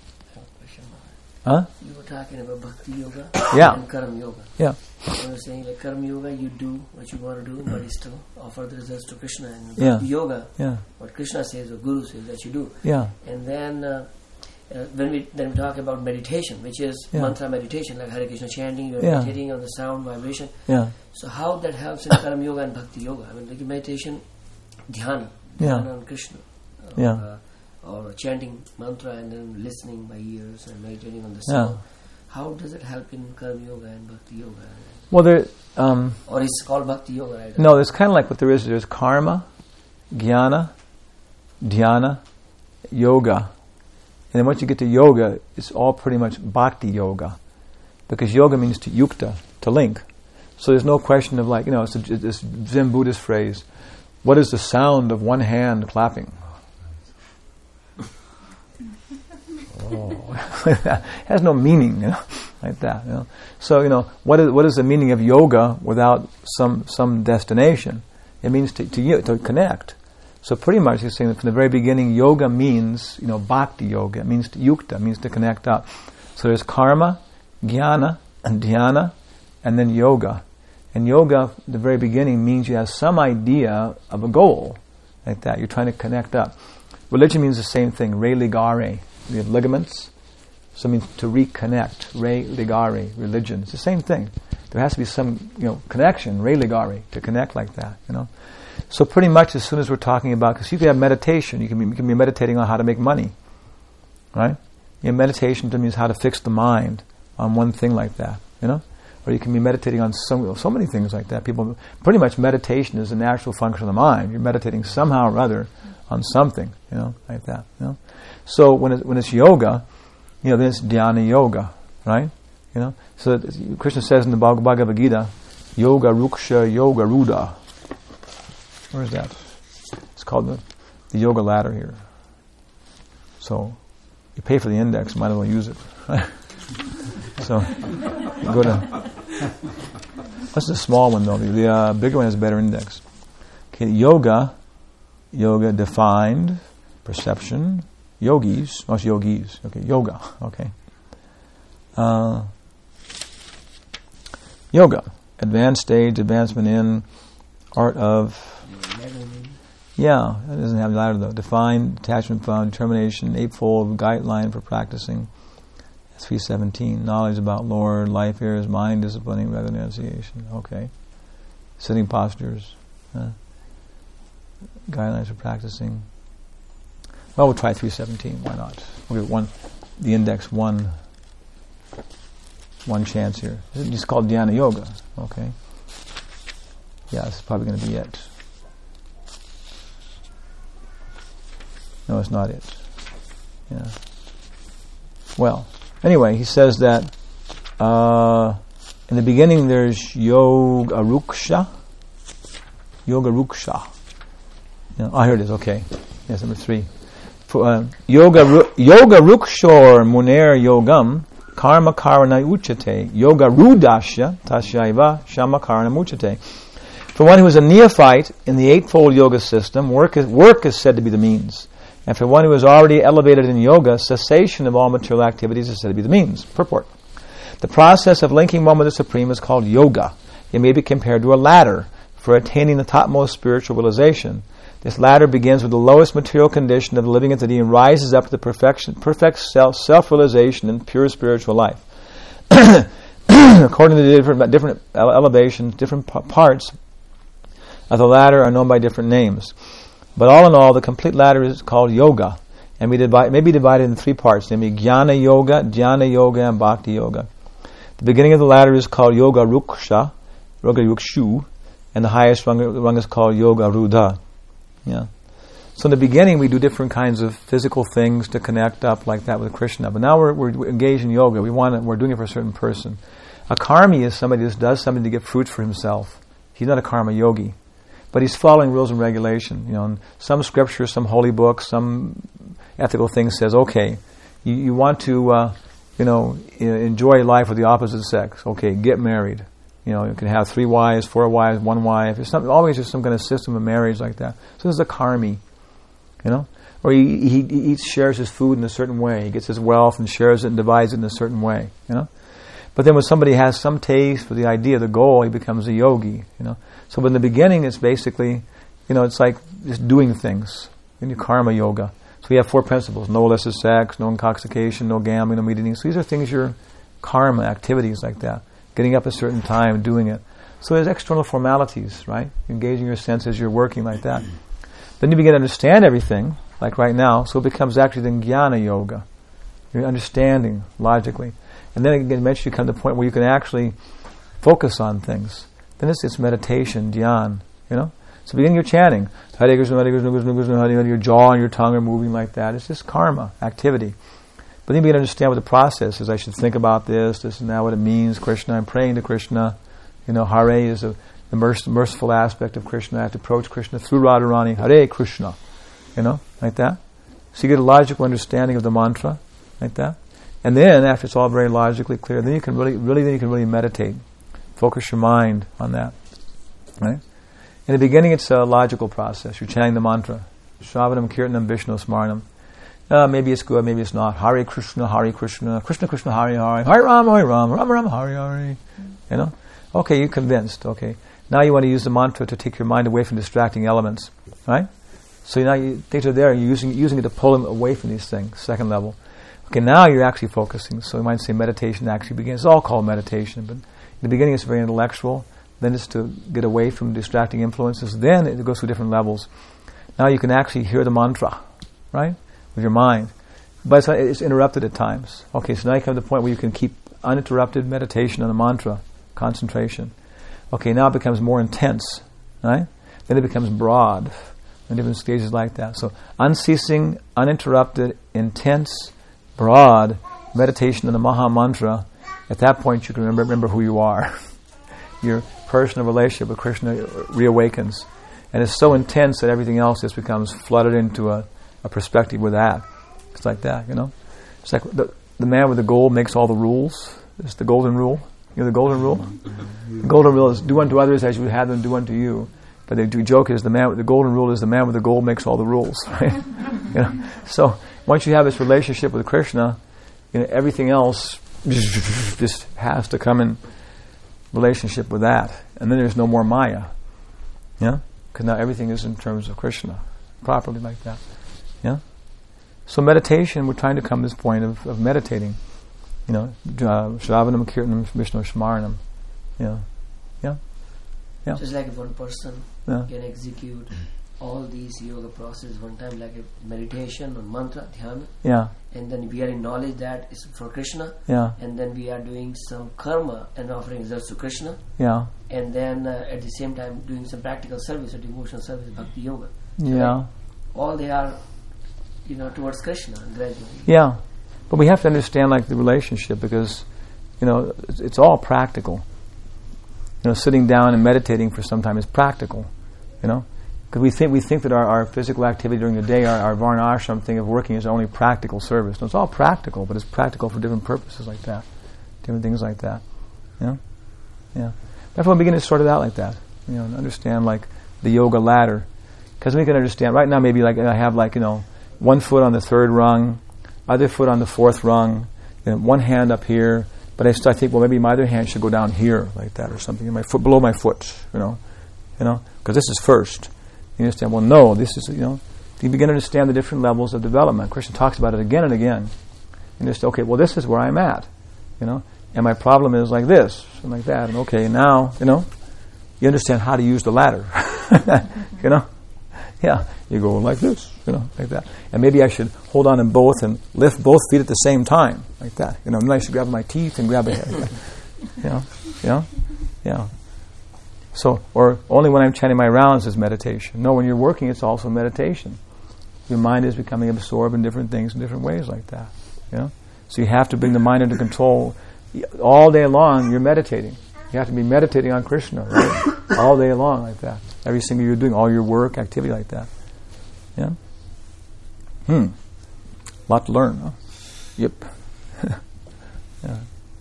Huh? You were talking about Bhakti Yoga and Karma Yoga. Yeah. You were saying like Karma Yoga, you do what you want to do, but you still offer the results to Krishna. And Bhakti Yoga, what Krishna says or Guru says that you do. Yeah. And then when we talk about meditation, which is mantra meditation, like Hare Krishna chanting, you're meditating on the sound, vibration. Yeah. So how that helps in Karma Yoga and Bhakti Yoga? I mean, like meditation, dhyana on Krishna. Or chanting mantra and then listening by ears and meditating on the sound. How does it help in Karma Yoga and Bhakti Yoga? Well, or it's called Bhakti Yoga, right? No, it's kind of like what there is. There's karma, jnana, dhyana, yoga. And then once you get to yoga, it's all pretty much bhakti yoga. Because yoga means to yukta, to link. So there's no question of it's this Zen Buddhist phrase, what is the sound of one hand clapping? It has no meaning, like that. So, what is the meaning of yoga without some destination? It means to connect. So pretty much he's saying that from the very beginning, yoga means, bhakti yoga. It means to yukta, it means to connect up. So there's karma, jnana, and dhyana, and then yoga. And yoga, at the very beginning, means you have some idea of a goal, like that. You're trying to connect up. Religion means the same thing, re ligare. We have ligaments, so it means to reconnect. Re ligare, religion. It's the same thing. There has to be some, connection, re ligare, to connect like that, So pretty much as soon as we're talking about, because you can have meditation, you can be meditating on how to make money, right? Meditation means how to fix the mind on one thing like that, Or you can be meditating on so many things like that. People, pretty much meditation is a natural function of the mind. You're meditating somehow or other on something, like that, So when it's yoga, then it's dhyana yoga, right? So Krishna says in the Bhagavad Gita, yoga ruksha yoga ruda. Where is that? It's called the yoga ladder here. So you pay for the index, might as well use it. So you go to. That's the small one though. The bigger one has a better index. Okay, yoga defined, perception, yogis. Most yogis. Okay, yoga. Okay. Yoga, advanced stage, advancement in, art of. Yeah, it doesn't have ladder though. Defined, detachment found, determination, eightfold guideline for practicing. That's 317. Knowledge about Lord, life here is mind, disciplining, regular renunciation. Okay. Sitting postures. Guidelines for practicing. Well, we'll try 317. Why not? We'll give the index one chance here. It's called Dhyana Yoga. Okay. Yeah, this is probably going to be it. No, it's not it. Yeah. Well, anyway, he says that in the beginning there's Yoga Ruksha. Yoga Ruksha. Here it is. Okay. Yes, number 3. Yoga Rukshor Muner Yogam Karma Karana Uchate Yoga Rudasya Tasyaiva Shama Karana Uchate. For one who is a neophyte in the eightfold yoga system, work is said to be the means. And for one who is already elevated in yoga, cessation of all material activities is said to be the means. Purport. The process of linking one with the Supreme is called yoga. It may be compared to a ladder. for attaining the topmost spiritual realization. This ladder begins with the lowest material condition of the living entity and rises up to the perfect self-realization in pure spiritual life. According to the different elevations, different parts of the ladder are known by different names. But all in all, the complete ladder is called yoga, and may be divided in 3 parts, namely Jnana Yoga, Dhyana Yoga, and Bhakti Yoga. The beginning of the ladder is called Yoga Ruksha, Yoga Rukshu, and the highest rung is called Yoga Rudha. Yeah. So in the beginning, we do different kinds of physical things to connect up like that with Krishna. But now we're engaged in yoga. We're doing it for a certain person. A karmi is somebody who does something to get fruits for himself. He's not a karma yogi, but he's following rules and regulation. In some scripture, some holy book, some ethical thing says, okay, you want to, enjoy life with the opposite sex. Okay, get married. You can have 3 wives, 4 wives, 1 wife. There's always just some kind of system of marriage like that. So this is a karmi, Or he eats, shares his food in a certain way. He gets his wealth and shares it and divides it in a certain way, But then when somebody has some taste for the idea, the goal, he becomes a yogi, So in the beginning, it's basically, it's like just doing things in your karma yoga. So we have 4 principles: no illicit sex, no intoxication, no gambling, no meat eating. So these are things, your karma activities like that. Getting up at a certain time, doing it. So there's external formalities, right? Engaging your senses, you're working like that. Then you begin to understand everything, like right now, so it becomes actually then jnana yoga. You're understanding logically. And then again, eventually you come to the point where you can actually focus on things. Then it's meditation, dhyan, So beginning you're chanting, Hare Krishna, Hare Krishna, Krishna Krishna, Hare Hare, your jaw and your tongue are moving like that. It's just karma, activity. But then you begin to understand what the process is. I should think about this and that, what it means. Krishna, I'm praying to Krishna. Hare is the merciful aspect of Krishna. I have to approach Krishna through Radharani. Hare Krishna. Like that. So you get a logical understanding of the mantra, like that. And then, after it's all very logically clear, then you can really meditate. Focus your mind on that. Right? In the beginning, it's a logical process. You're chanting the mantra. Shravanam, Kirtanam, Vishnu, Smaranam. Maybe it's good, maybe it's not. Hare Krishna, Krishna Krishna, Hare Hare, Hare Rama, Rama Rama, Hare Hare. Okay, you're convinced. Okay, now you want to use the mantra to take your mind away from distracting elements, right? So now things are there. You're using it to pull them away from these things. Second level. Okay, now you're actually focusing. So you might say meditation actually begins. It's all called meditation, but in the beginning it's very intellectual. Then it's to get away from distracting influences. Then it goes through different levels. Now you can actually hear the mantra, right? With your mind. But it's interrupted at times. Okay, so now you come to the point where you can keep uninterrupted meditation on the mantra, concentration. Okay, now it becomes more intense, right? Then it becomes broad in different stages like that. So unceasing, uninterrupted, intense, broad meditation on the Maha Mantra. At that point you can remember who you are. Your personal relationship with Krishna reawakens. And it's so intense that everything else just becomes flooded into a perspective with that. It's like that, It's like the man with the gold makes all the rules. It's the golden rule. The golden rule? The golden rule is do unto others as you would have them do unto you. But the joke is the golden rule is the man with the gold makes all the rules, right? So once you have this relationship with Krishna, everything else just has to come in relationship with that. And then there's no more Maya. Yeah? Because now everything is in terms of Krishna. Properly like that. Yeah? So meditation, we're trying to come to this point of meditating. Shravanam, Kirtanam, Vishnu, Smaranam. Yeah. Just like if one person can execute all these yoga processes one time, like a meditation or mantra, dhyana. Yeah. And then we are in knowledge that is for Krishna. Yeah. And then we are doing some karma and offering results to Krishna. Yeah. And then at the same time doing some practical service or devotional service, bhakti yoga. Yeah. Like all they are, towards Krishna gradually. Yeah. But we have to understand the relationship because, it's all practical. Sitting down and meditating for some time is practical, because we think that our physical activity during the day, our varnashram thing of working is only practical service. No, it's all practical, but it's practical for different purposes like that, different things like that. Yeah. Therefore, we begin to sort it out like that, and understand the yoga ladder, because we can understand. Right now, maybe I have one foot on the third rung, other foot on the fourth rung, one hand up here. But I think, maybe my other hand should go down here like that or something. My foot below my foot, because this is first. You understand? Well, no, this is, you begin to understand the different levels of development. Krishna talks about it again and again. You just, okay, well, this is where I'm at, and my problem is like this, and like that, and okay, now, you understand how to use the ladder, Yeah, you go like this, like that. And maybe I should hold on to both and lift both feet at the same time, like that. Then I should grab my teeth and grab a head. Yeah. So, or only when I'm chanting my rounds is meditation. No, when you're working, it's also meditation. Your mind is becoming absorbed in different things in different ways like that. So you have to bring the mind under control. All day long, you're meditating. You have to be meditating on Krishna, right? All day long like that. Every single you're doing, all your work, activity like that. Yeah? Lot to learn, huh? Yep. Yeah.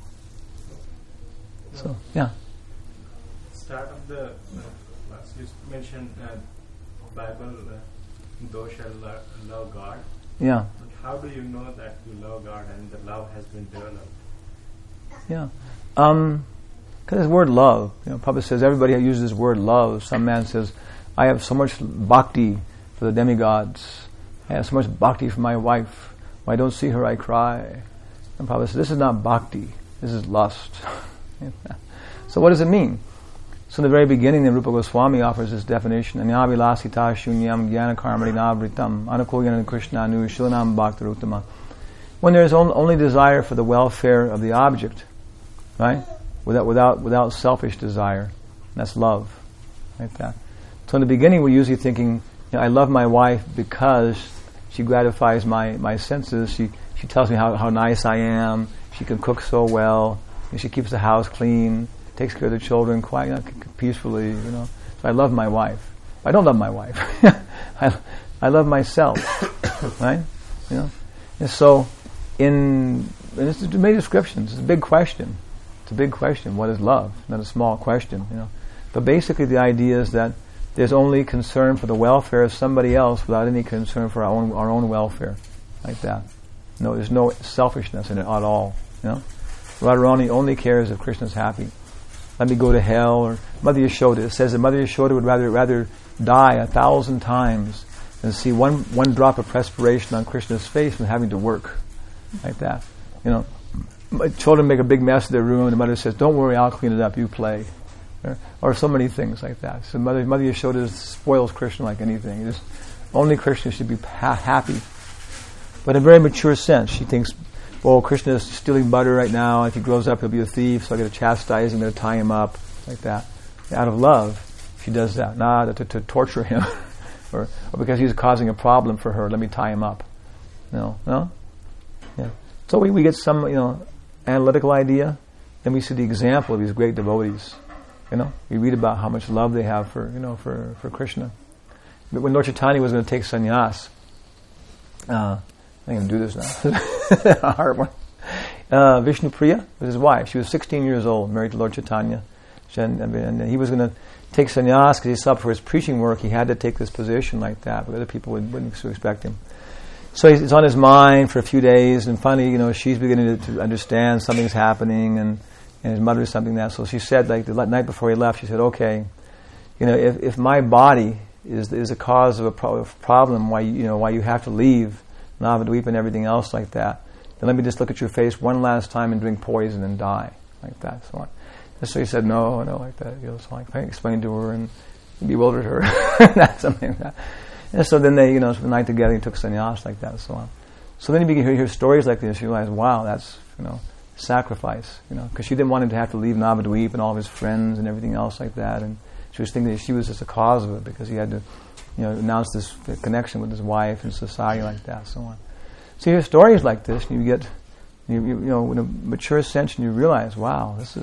So, yeah. Start of the last you mentioned Bible, thou shalt love God. Yeah. But how do you know that you love God and the love has been developed? Yeah. Because the word love, Prabhupada says everybody uses this word love. Some man says, I have so much bhakti for the demigods. I have so much bhakti for my wife. When I don't see her, I cry. And Prabhupada says, this is not bhakti. This is lust. So what does it mean? So in the very beginning, the Rupa Goswami offers this definition: Anyavilasita shunyam jnana karmari navritam anakulyana krishnanu shilanam bhaktaruttama. When there is only desire for the welfare of the object, right? Without selfish desire. That's love. Like that. So in the beginning we're usually thinking, I love my wife because she gratifies my senses. She tells me how nice I am. She can cook so well. She keeps the house clean, takes care of the children quite peacefully, So I love my wife. I don't love my wife. I love myself. Right? And so it's many descriptions. It's a big question. It's a big question. What is love? Not a small question, But basically the idea is that there's only concern for the welfare of somebody else without any concern for our own welfare. Like that. No, there's no selfishness in it at all. Radharani only cares if Krishna's happy. Let me go to hell. Or Mother Yashoda, it says that Mother Yashoda would rather die 1,000 times than see one drop of perspiration on Krishna's face than having to work. Like that. Children make a big mess of their room and the mother says, don't worry, I'll clean it up, you play. Or so many things like that. So Mother Yashoda spoils Krishna like anything. Only Krishna should be happy. But in a very mature sense, she thinks, well, Krishna is stealing butter right now. If he grows up, he'll be a thief, so I'm going to chastise him, I'm going to tie him up, like that. Out of love, she does that. Not to torture him, or because he's causing a problem for her, let me tie him up. No? Yeah. So we get some, analytical idea, then we see the example of these great devotees. We read about how much love they have for Krishna. But when Lord Chaitanya was going to take sannyas, I'm going to do this now. A hard one. Vishnu Priya was his wife. She was 16 years old, married to Lord Chaitanya. And he was going to take sannyas because he saw for his preaching work he had to take this position like that, but other people wouldn't expect him. So it's on his mind for a few days, and finally, she's beginning to understand something's happening, and his mother is something that. So she said, like the night before he left, she said, "Okay, if my body is a cause of a problem, why you have to leave Navadvip and everything else like that, then let me just look at your face one last time and drink poison and die like that." So on. And so he said, "No, like that." So I explained to her and bewildered her, something like that. And so then they, spent the night together and took sannyas like that and so on. So then you begin to hear stories like this, you realize, wow, that's, sacrifice, because she didn't want him to have to leave Navadvip and all of his friends and everything else like that, and she was thinking that she was just a cause of it because he had to, announce this connection with his wife and society like that, so on. So you hear stories like this, and you get, in a mature sense, and you realize, wow, this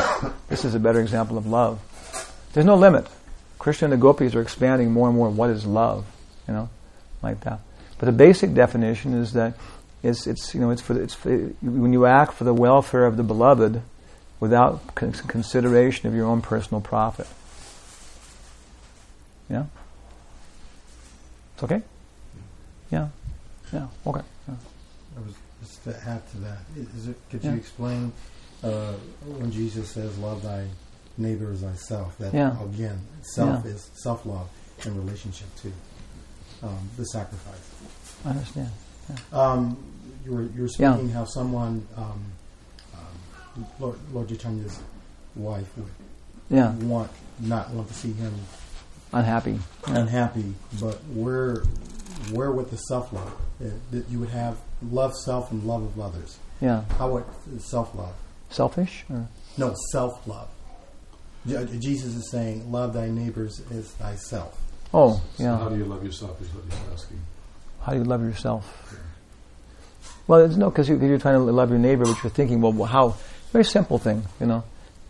is a better example of love. There's no limit. Krishna and the gopis are expanding more and more what is love, like that. But the basic definition is that it's when you act for the welfare of the beloved without consideration of your own personal profit. Yeah? It's okay? Yeah. Yeah. Okay. Yeah. I was just to add to that. Could you explain when Jesus says, "Love thy neighbor as thyself. That again, self is self-love in relationship to the sacrifice. I understand. You were speaking how someone, Lord Chaitanya's wife would not want to see him unhappy, but where with the self-love that you would have love self and love of others. Yeah. How would self-love? Selfish? Or? No, self-love. Jesus is saying, love thy neighbors as thyself. Oh, so yeah. How do you love yourself is what he's asking. How do you love yourself? Well, it's no, because you're trying to love your neighbor, but you're thinking, well, how? Very simple thing, you know.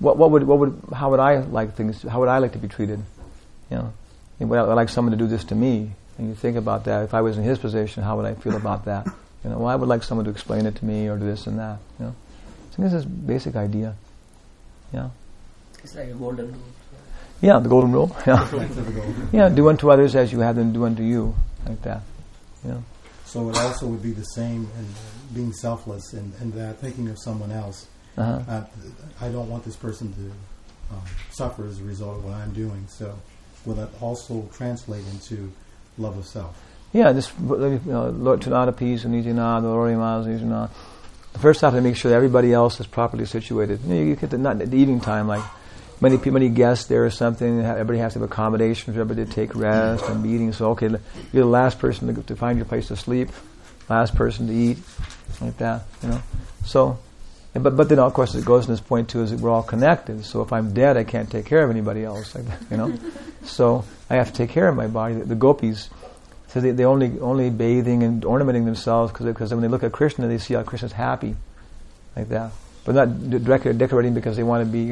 How would I like things? How would I like to be treated? You know, would I like someone to do this to me? And you think about that. If I was in his position, how would I feel about that? You know, well, I would like someone to explain it to me, or do this and that. You know, so this is a basic idea. Yeah. It's like a golden rule. Yeah, the golden rule. Yeah. Yeah, do unto others as you have them do unto you, like that. Yeah. So it also would be the same in being selfless and that thinking of someone else. Uh-huh. I don't want this person to suffer as a result of what I'm doing. So will that also translate into love of self? Yeah, just Lord Tunadapi's and Nijina, the Lorimas, Nijina. The first have to make sure that everybody else is properly situated. You know, you get not at the evening time, like many guests there or something. Everybody has to have accommodations for everybody to take rest and eating. So okay, you're the last person to find your place to sleep, last person to eat, like that. You know. So, but then of course it goes to this point too, is that we're all connected. So if I'm dead, I can't take care of anybody else. Like that, you know. So I have to take care of my body. The gopis. So they only bathing and ornamenting themselves because when they look at Krishna, they see how Krishna's happy, like that. But not decorating because they want to be,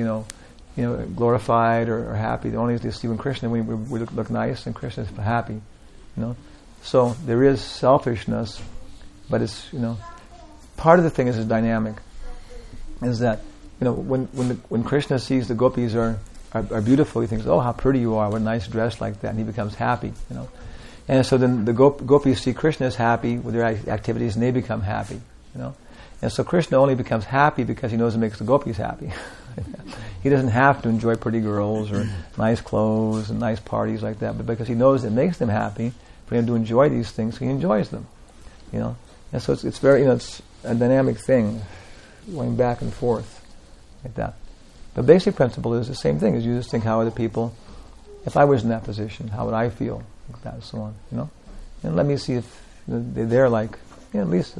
glorified or happy. They only see when Krishna we look nice and Krishna is happy, you know. So there is selfishness, but it's part of the thing is dynamic. Is that when Krishna sees the gopis are beautiful, he thinks, oh, how pretty you are, what a nice dress like that, and he becomes happy, you know. And so then the gopis see Krishna is happy with their activities, and they become happy, you know. And so Krishna only becomes happy because he knows it makes the gopis happy. He doesn't have to enjoy pretty girls or nice clothes and nice parties like that, but because he knows it makes them happy for him to enjoy these things, he enjoys them, you know. And so it's very, it's a dynamic thing, going back and forth like that. The basic principle is the same thing. Is you just think, how other people, if I was in that position, how would I feel? Like that, and so on, you know. And let me see if they're like, at least,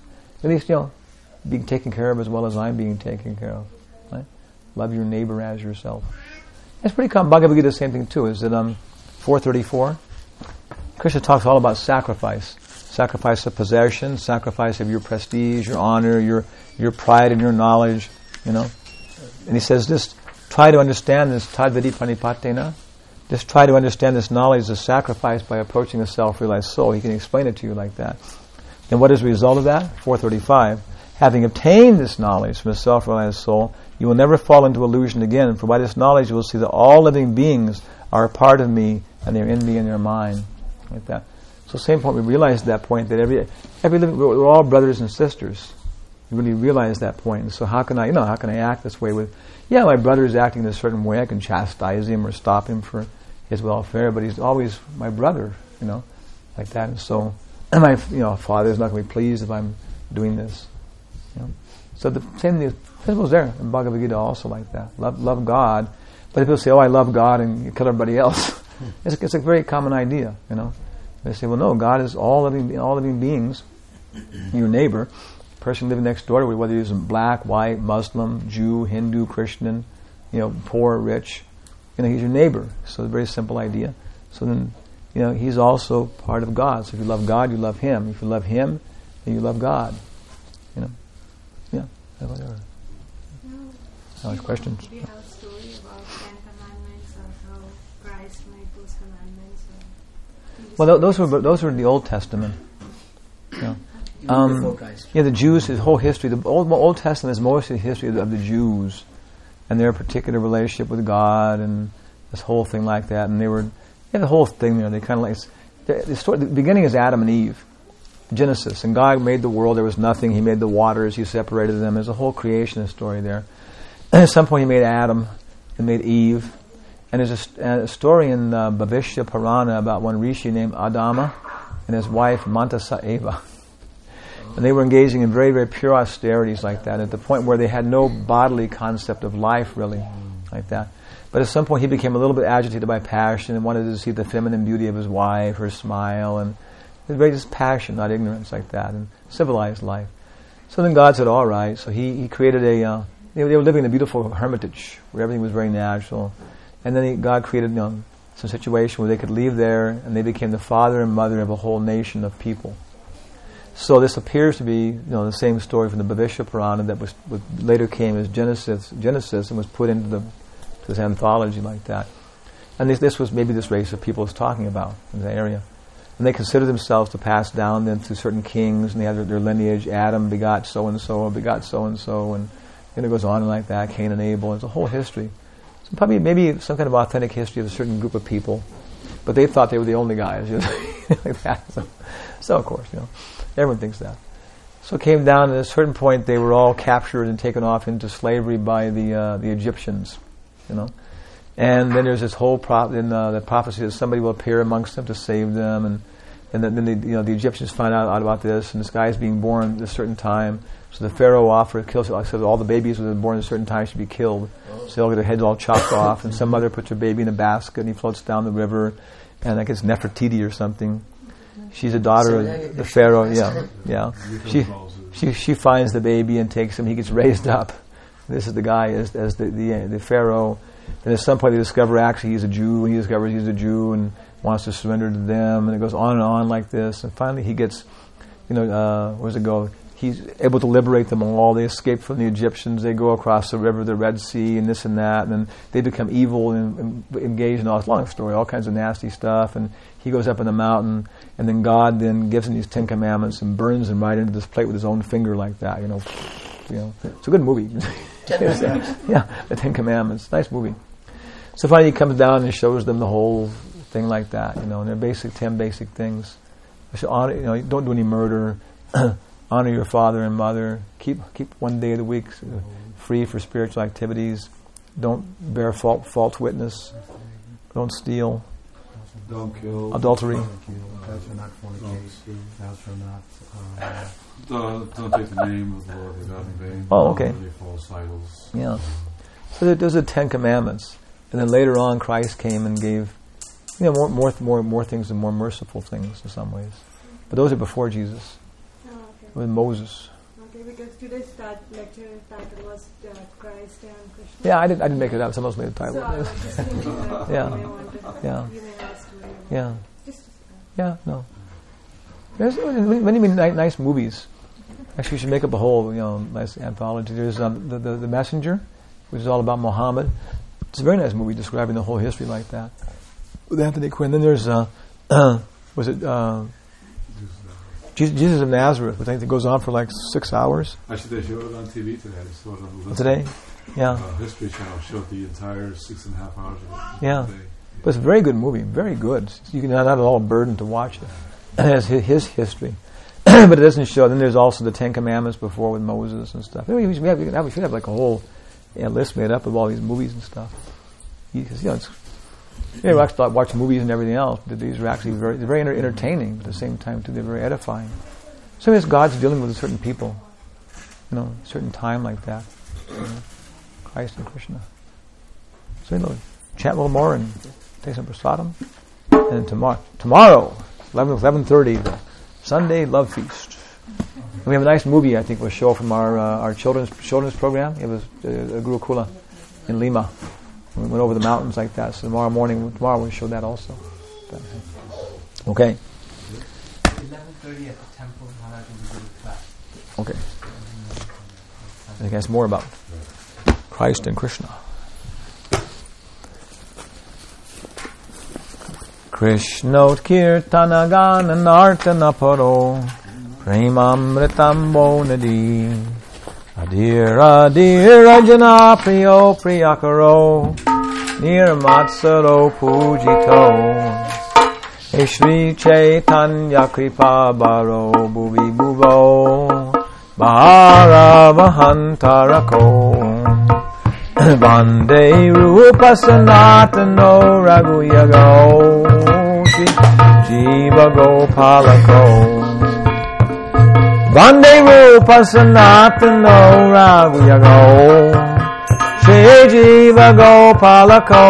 being taken care of as well as I'm being taken care of. Right? Love your neighbor as yourself. It's pretty common. Bhagavad Gita, the same thing too. Is that 434? Krishna talks all about sacrifice of possession, sacrifice of your prestige, your honor, your pride and your knowledge. You know. And he says, just try to understand this. Tadvidi pranipatena. Just try to understand this knowledge of sacrifice by approaching a self-realized soul. He can explain it to you like that. And what is the result of that? 435. Having obtained this knowledge from a self-realized soul, you will never fall into illusion again. For by this knowledge you will see that all living beings are a part of me, and they're in me and they're mine. Like that. So same point, we realize at that point that every living, we're all brothers and sisters. You really realize that point. And so how can I act this way with, my brother is acting in a certain way, I can chastise him or stop him for his welfare, but he's always my brother, like that. And so, my father is not going to be pleased if I'm doing this. So the same thing, principles there in Bhagavad Gita also like that. Love God, but if people say, "Oh, I love God," and you kill everybody else, it's a very common idea. They say, "Well, no, God is all living beings. Your neighbor, person living next door to you, whether he's black, white, Muslim, Jew, Hindu, Christian, poor, rich." He's your neighbor. So it's a very simple idea. So then, he's also part of God. So if you love God, you love Him. If you love Him, then you love God. Yeah. Whatever. Questions? Do you have a story about 10 Commandments or how Christ made those commandments? Well, those were the Old Testament. Before Christ. Yeah, the Jews, his whole history. The Old Testament is mostly the history of the Jews and their particular relationship with God and this whole thing like that. And they had the whole thing there. They kind of like the story. The beginning is Adam and Eve, Genesis, and God made the world. There was nothing. He made the waters. He separated them. There's a whole creation story there. And at some point, He made Adam, and made Eve. And there's a story in Bhavishya Purana about one rishi named Adama and his wife Mantasa Eva. And they were engaging in very, very pure austerities like that, at the point where they had no bodily concept of life, really, like that. But at some point he became a little bit agitated by passion and wanted to see the feminine beauty of his wife, her smile, and it was very just passion, not ignorance, like that, and civilized life. So then God said, all right. So he created they were living in a beautiful hermitage where everything was very natural. And then God created some situation where they could leave there, and they became the father and mother of a whole nation of people. So this appears to be the same story from the Bhavishya Purana that was later came as Genesis, and was put into this anthology like that. And this was maybe this race of people was talking about in the area. And they considered themselves to pass down then to certain kings, and they had their lineage. Adam begot so-and-so, begot so-and-so, and then it goes on like that, Cain and Abel. It's a whole history. So probably maybe some kind of authentic history of a certain group of people. But they thought they were the only guys, like that. So of course, everyone thinks that. So it came down at a certain point, they were all captured and taken off into slavery by the Egyptians, And then there's this whole the prophecy that somebody will appear amongst them to save them, and then the Egyptians find out about this, and this guy is being born at a certain time. So the Pharaoh offered said all the babies who were born at a certain time should be killed. So they'll get their heads all chopped off, and some mother puts her baby in a basket, and he floats down the river, and I guess Nefertiti or something. She's a daughter of the Pharaoh. Yeah. She finds the baby and takes him. He gets raised up. This is the guy as the Pharaoh. And at some point they discover actually he's a Jew, and he discovers he's a Jew and wants to surrender to them, and it goes on and on like this. And finally he gets, where does it go? He's able to liberate them all. They escape from the Egyptians. They go across the river, the Red Sea, and this and that. And then they become evil and engage in all this long story, all kinds of nasty stuff. And he goes up in the mountain, and then God then gives him these 10 Commandments and burns them right into this plate with his own finger like that. It's a good movie. Yeah, the 10 Commandments. Nice movie. So finally he comes down and shows them the whole thing like that. And they're 10 basic things. Honor, don't do any murder. Honor your father and mother. Keep one day of the week free for spiritual activities. Don't bear false witness. Don't steal. Don't kill. Adultery. Thou shalt not fornicate. Thou shalt not. Don't take the name of the Lord your God in vain. Oh, okay. Don't really false idols. Yeah. So those are 10 Commandments. And then later on, Christ came and gave, more things and more merciful things in some ways. But those are before Jesus. With Moses. Okay, because today's lecture title was Christ and Krishna. Yeah, I didn't make it up. Someone else made the title. So I was just thinking that you may want to, you may ask me. Yeah, no. There's many nice movies. Actually, we should make up a whole, nice anthology. There's the Messenger, which is all about Muhammad. It's a very nice movie describing the whole history like that with Anthony Quinn. Then there's Jesus of Nazareth, which I think goes on for like 6 hours. Actually, they showed it on TV today. I saw it on the Today? Yeah. History Channel showed the entire 6.5 hours of it. Yeah. But it's a very good movie, very good. You can not at all a burden to watch it. It has his history. But it doesn't show. Then there's also the 10 Commandments before with Moses and stuff. We should have like a whole list made up of all these movies and stuff. Because, watch movies and everything else, but these are actually very entertaining, but at the same time too, they're very edifying. So it's God's dealing with a certain people, a certain time like that. Christ and Krishna. So chant a little more and take some prasadam. And tomorrow, 11:30, Sunday Love Feast. And we have a nice movie I think we'll show from our children's program. It was a Gurukula in Lima. We went over the mountains like that. So tomorrow we'll show that also. Okay. 11:30 at the temple. Okay. I think that's more about Christ and Krishna. Krishnot kirtana gana nartana paro premamritambo nadi adira jana priyo priyakaro nirmatsaro pujito Shri Chaitanya Kripa Baro Bhuvi Bhuvo Bhara Vahantarako Vande Rupa Sanatano Raghuyago Jiva Gopalako Vande Rupa Sanatano Raghuyago Shri Jiva Gopalako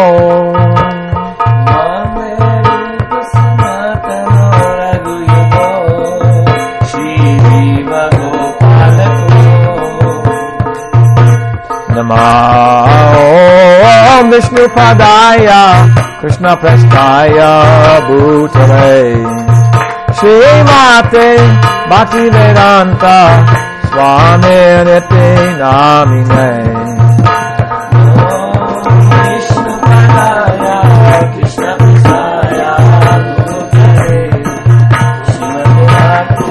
Om Vishnu Padaya Krishna Prestaya Bhutale Shri Mate Bhakti Vedanta Swami Niti Namine Om Vishnu Padaya Krishna Prestaya Bhutale Shri Mate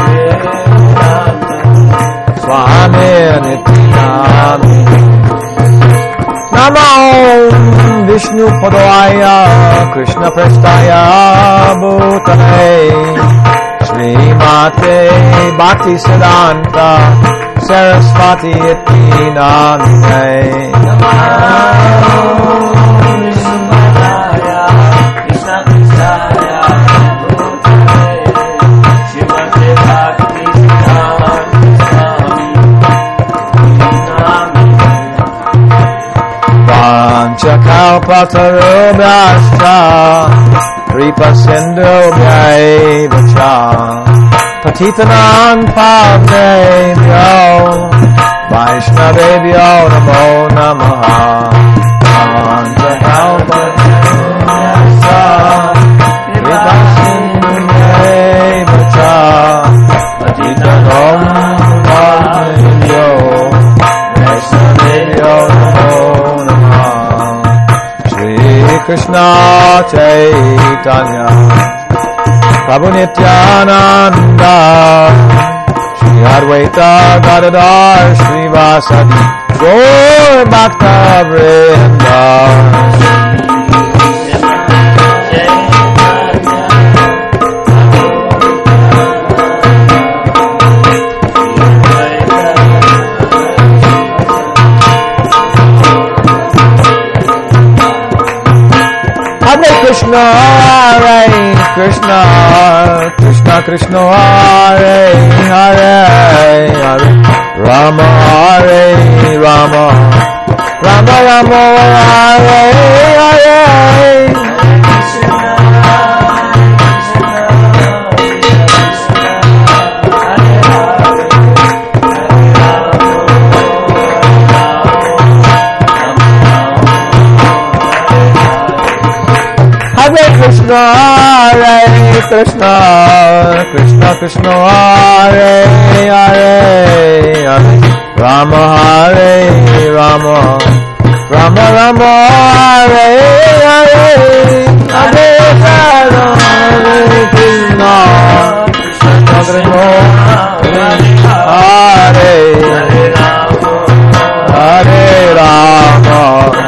Swami Niti Namine Namo Vishnu Padaya Krishna Prestaya Bhutale Shri Mate Bhakti Siddhanta Saraswati Iti Namine Namo Vishnu Padaya Krishna Prestaya Bhutale Shri Mate Bhakti Siddhanta Kalpatarubhyascha Kripa Sindhubhyaiva cha Patitanam Pavnebhyo Vaishnavebhyo Namo Namaha Kalpatarubhyascha Kripa Sindhubhyaiva cha Patitanam Pavnebhyo Vaishnavebhyo Namo Krishna Chaitanya Prabhu Nityananda Shri Advaita Gadadhar Shri Vasadi Gaur Bhakta Vrinda Krishna Hare Krishna Krishna Krishna Hare Hare Hare Rama Hare Rama Rama Rama Hare Hare Krishna Hare Krishna Krishna Krishna Hare Hare Hare Rama Hare Rama Rama Rama Hare Hare Hare Krishna Krishna Krishna Hare Hare Rama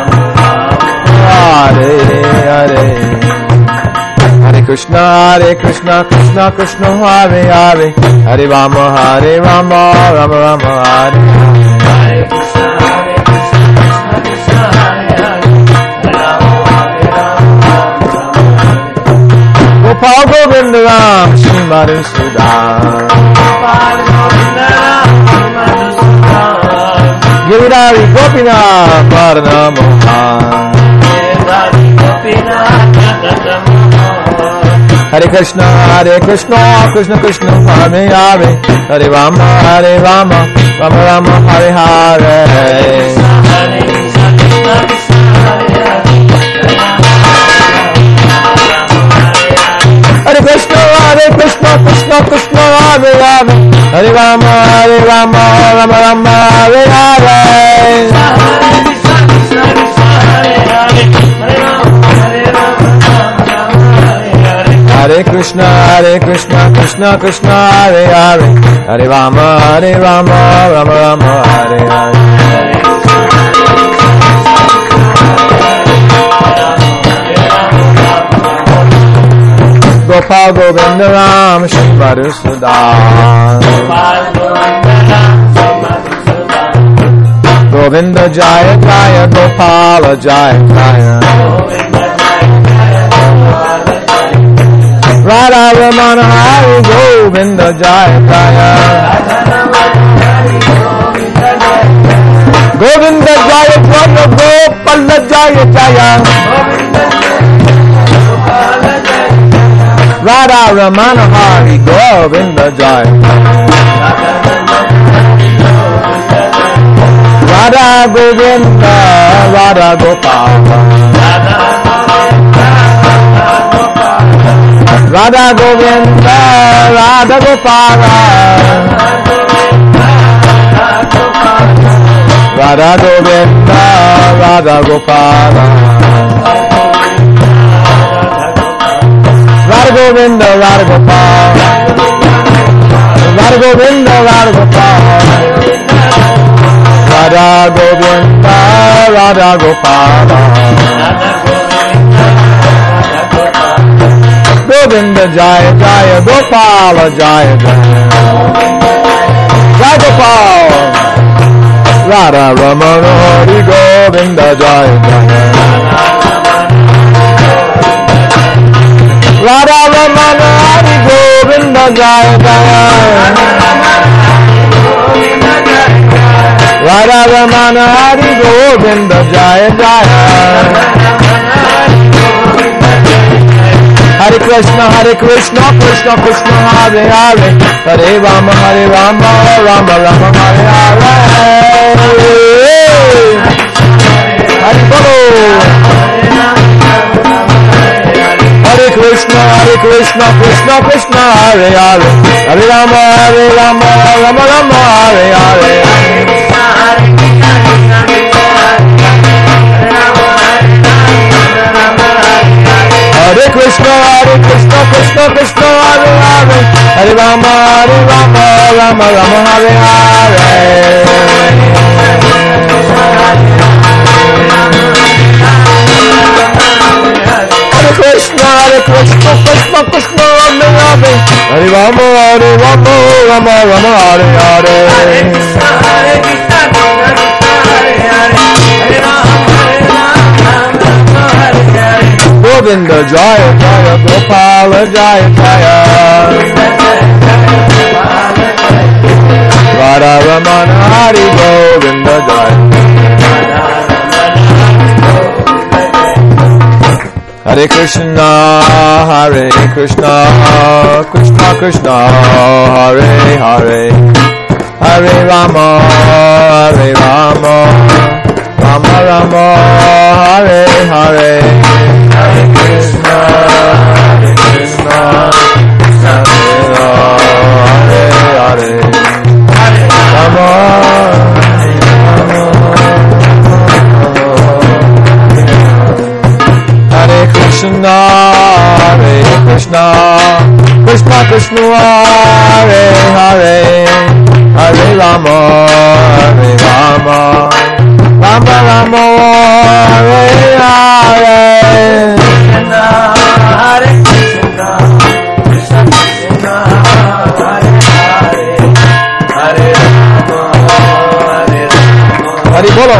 Hare Hare Krishna Hare Krishna Krishna Krishna Hare Hare Hare Rama Hare Rama Rama Rama Hare Hare Krishna Hare Krishna Krishna Krishna Hare Hare Hare Rama Hare Rama Gopal Govinda Ram Shri Madhusudan Gopal Govinda Ram Shri Madhusudan Giridhari Gopinath Varna Mohan Giridhari Gopinath Varna Mohan Hare Krishna Krishna Krishna Hare Hare Hare Rama Rama Rama Hare Hare Hare Krishna Krishna Hare Krishna Krishna Hare Hare Hare Rama Rama Rama Hare Hare Hare Krishna Krishna Krishna Hare Hare Hare Rama Rama Rama Hare Hare Gopal Govinda Ram Shri Madhusudan Govinda Jaya Jaya Gopala Jaya Jaya Radha Ramana Hari Govinda Jaya Jaya Govinda Jaya Jaya Gopala Jaya Jaya Radha Ramana Hari Govinda Jaya Radha Govinda Radha Gopala Radha Govinda Radha Gopala Radha Govinda Radha Gopala Radha Govinda Radha Gopala Radha Govinda Radha Gopala Radha Govinda Radha Gopala Govinda Jaya Jaya Gopala Jaya Jaya Jaya Gopala Radha Ramana Hari Govinda Jaya Jaya Radha Ramana Hari Govinda Jaya Jaya Radha Ramana Hari Govinda Jaya Jaya Hare Krishna Krishna Krishna Hare Hare Hare Rama Rama Rama Hare Hare Hare Bolo Hare Krishna Krishna Krishna Hare Hare Hare Rama Rama Rama Hare Hare Hare Krishna Krishna Krishna Hare Hare Hare Rama Rama Hare Hare Hare Krishna Krishna Krishna Hare Hare Hare Rama Rama Hare Hare Govinda Jaya Jaya Gopala Jaya Jaya Radha Ramana Hari Govinda Jaya Hare Krishna Krishna Krishna Hare Hare Hare Rama Rama Rama Hare Hare Hare Krishna Krishna Hare Hare Rama Hare Krishna Krishna Krishna Hare Hare Hare Rama Rama Rama Hare Hare Hare Krishna Krishna Hare Hare Hare Rama Hare Bolo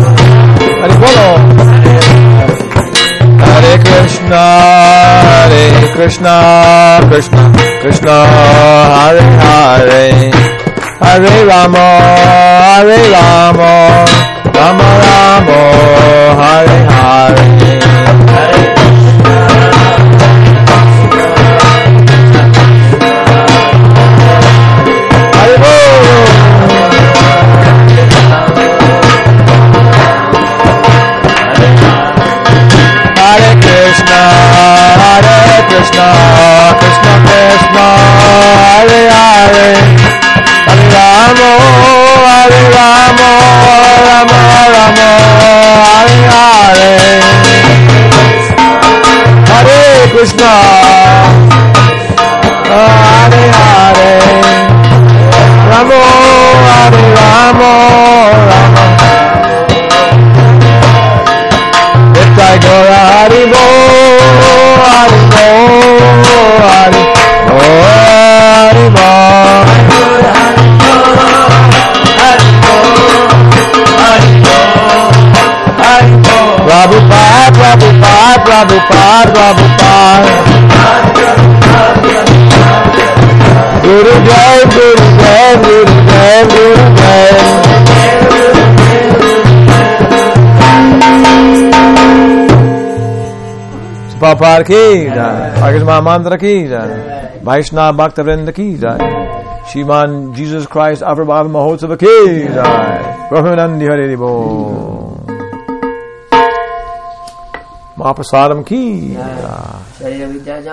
Hare Krishna Krishna Krishna Hare Hare Hare Rama Rama Hare Hare Hare Krishna Krishna Krishna Hare Hare Hare Rama Rama Hare Hare Hare Krishna Hare Hare Rama Rama Nitai Gaura Hari Bo Hari Bo Hari Bo Hari Bo Hari Bo Prabhupada, Prabhupada. Guru Jai, Guru Jai, Guru Jai, Guru Jai. Prabhupada ki jai, Agnes Mahamantra ki jai, Vaishnava Bhakta Vrinda ki jai, Shriman Jesus Christ Avirbhav Mahotsava ki jai, Brahmanandi Hari Bo, Mahaprasadam ki jai.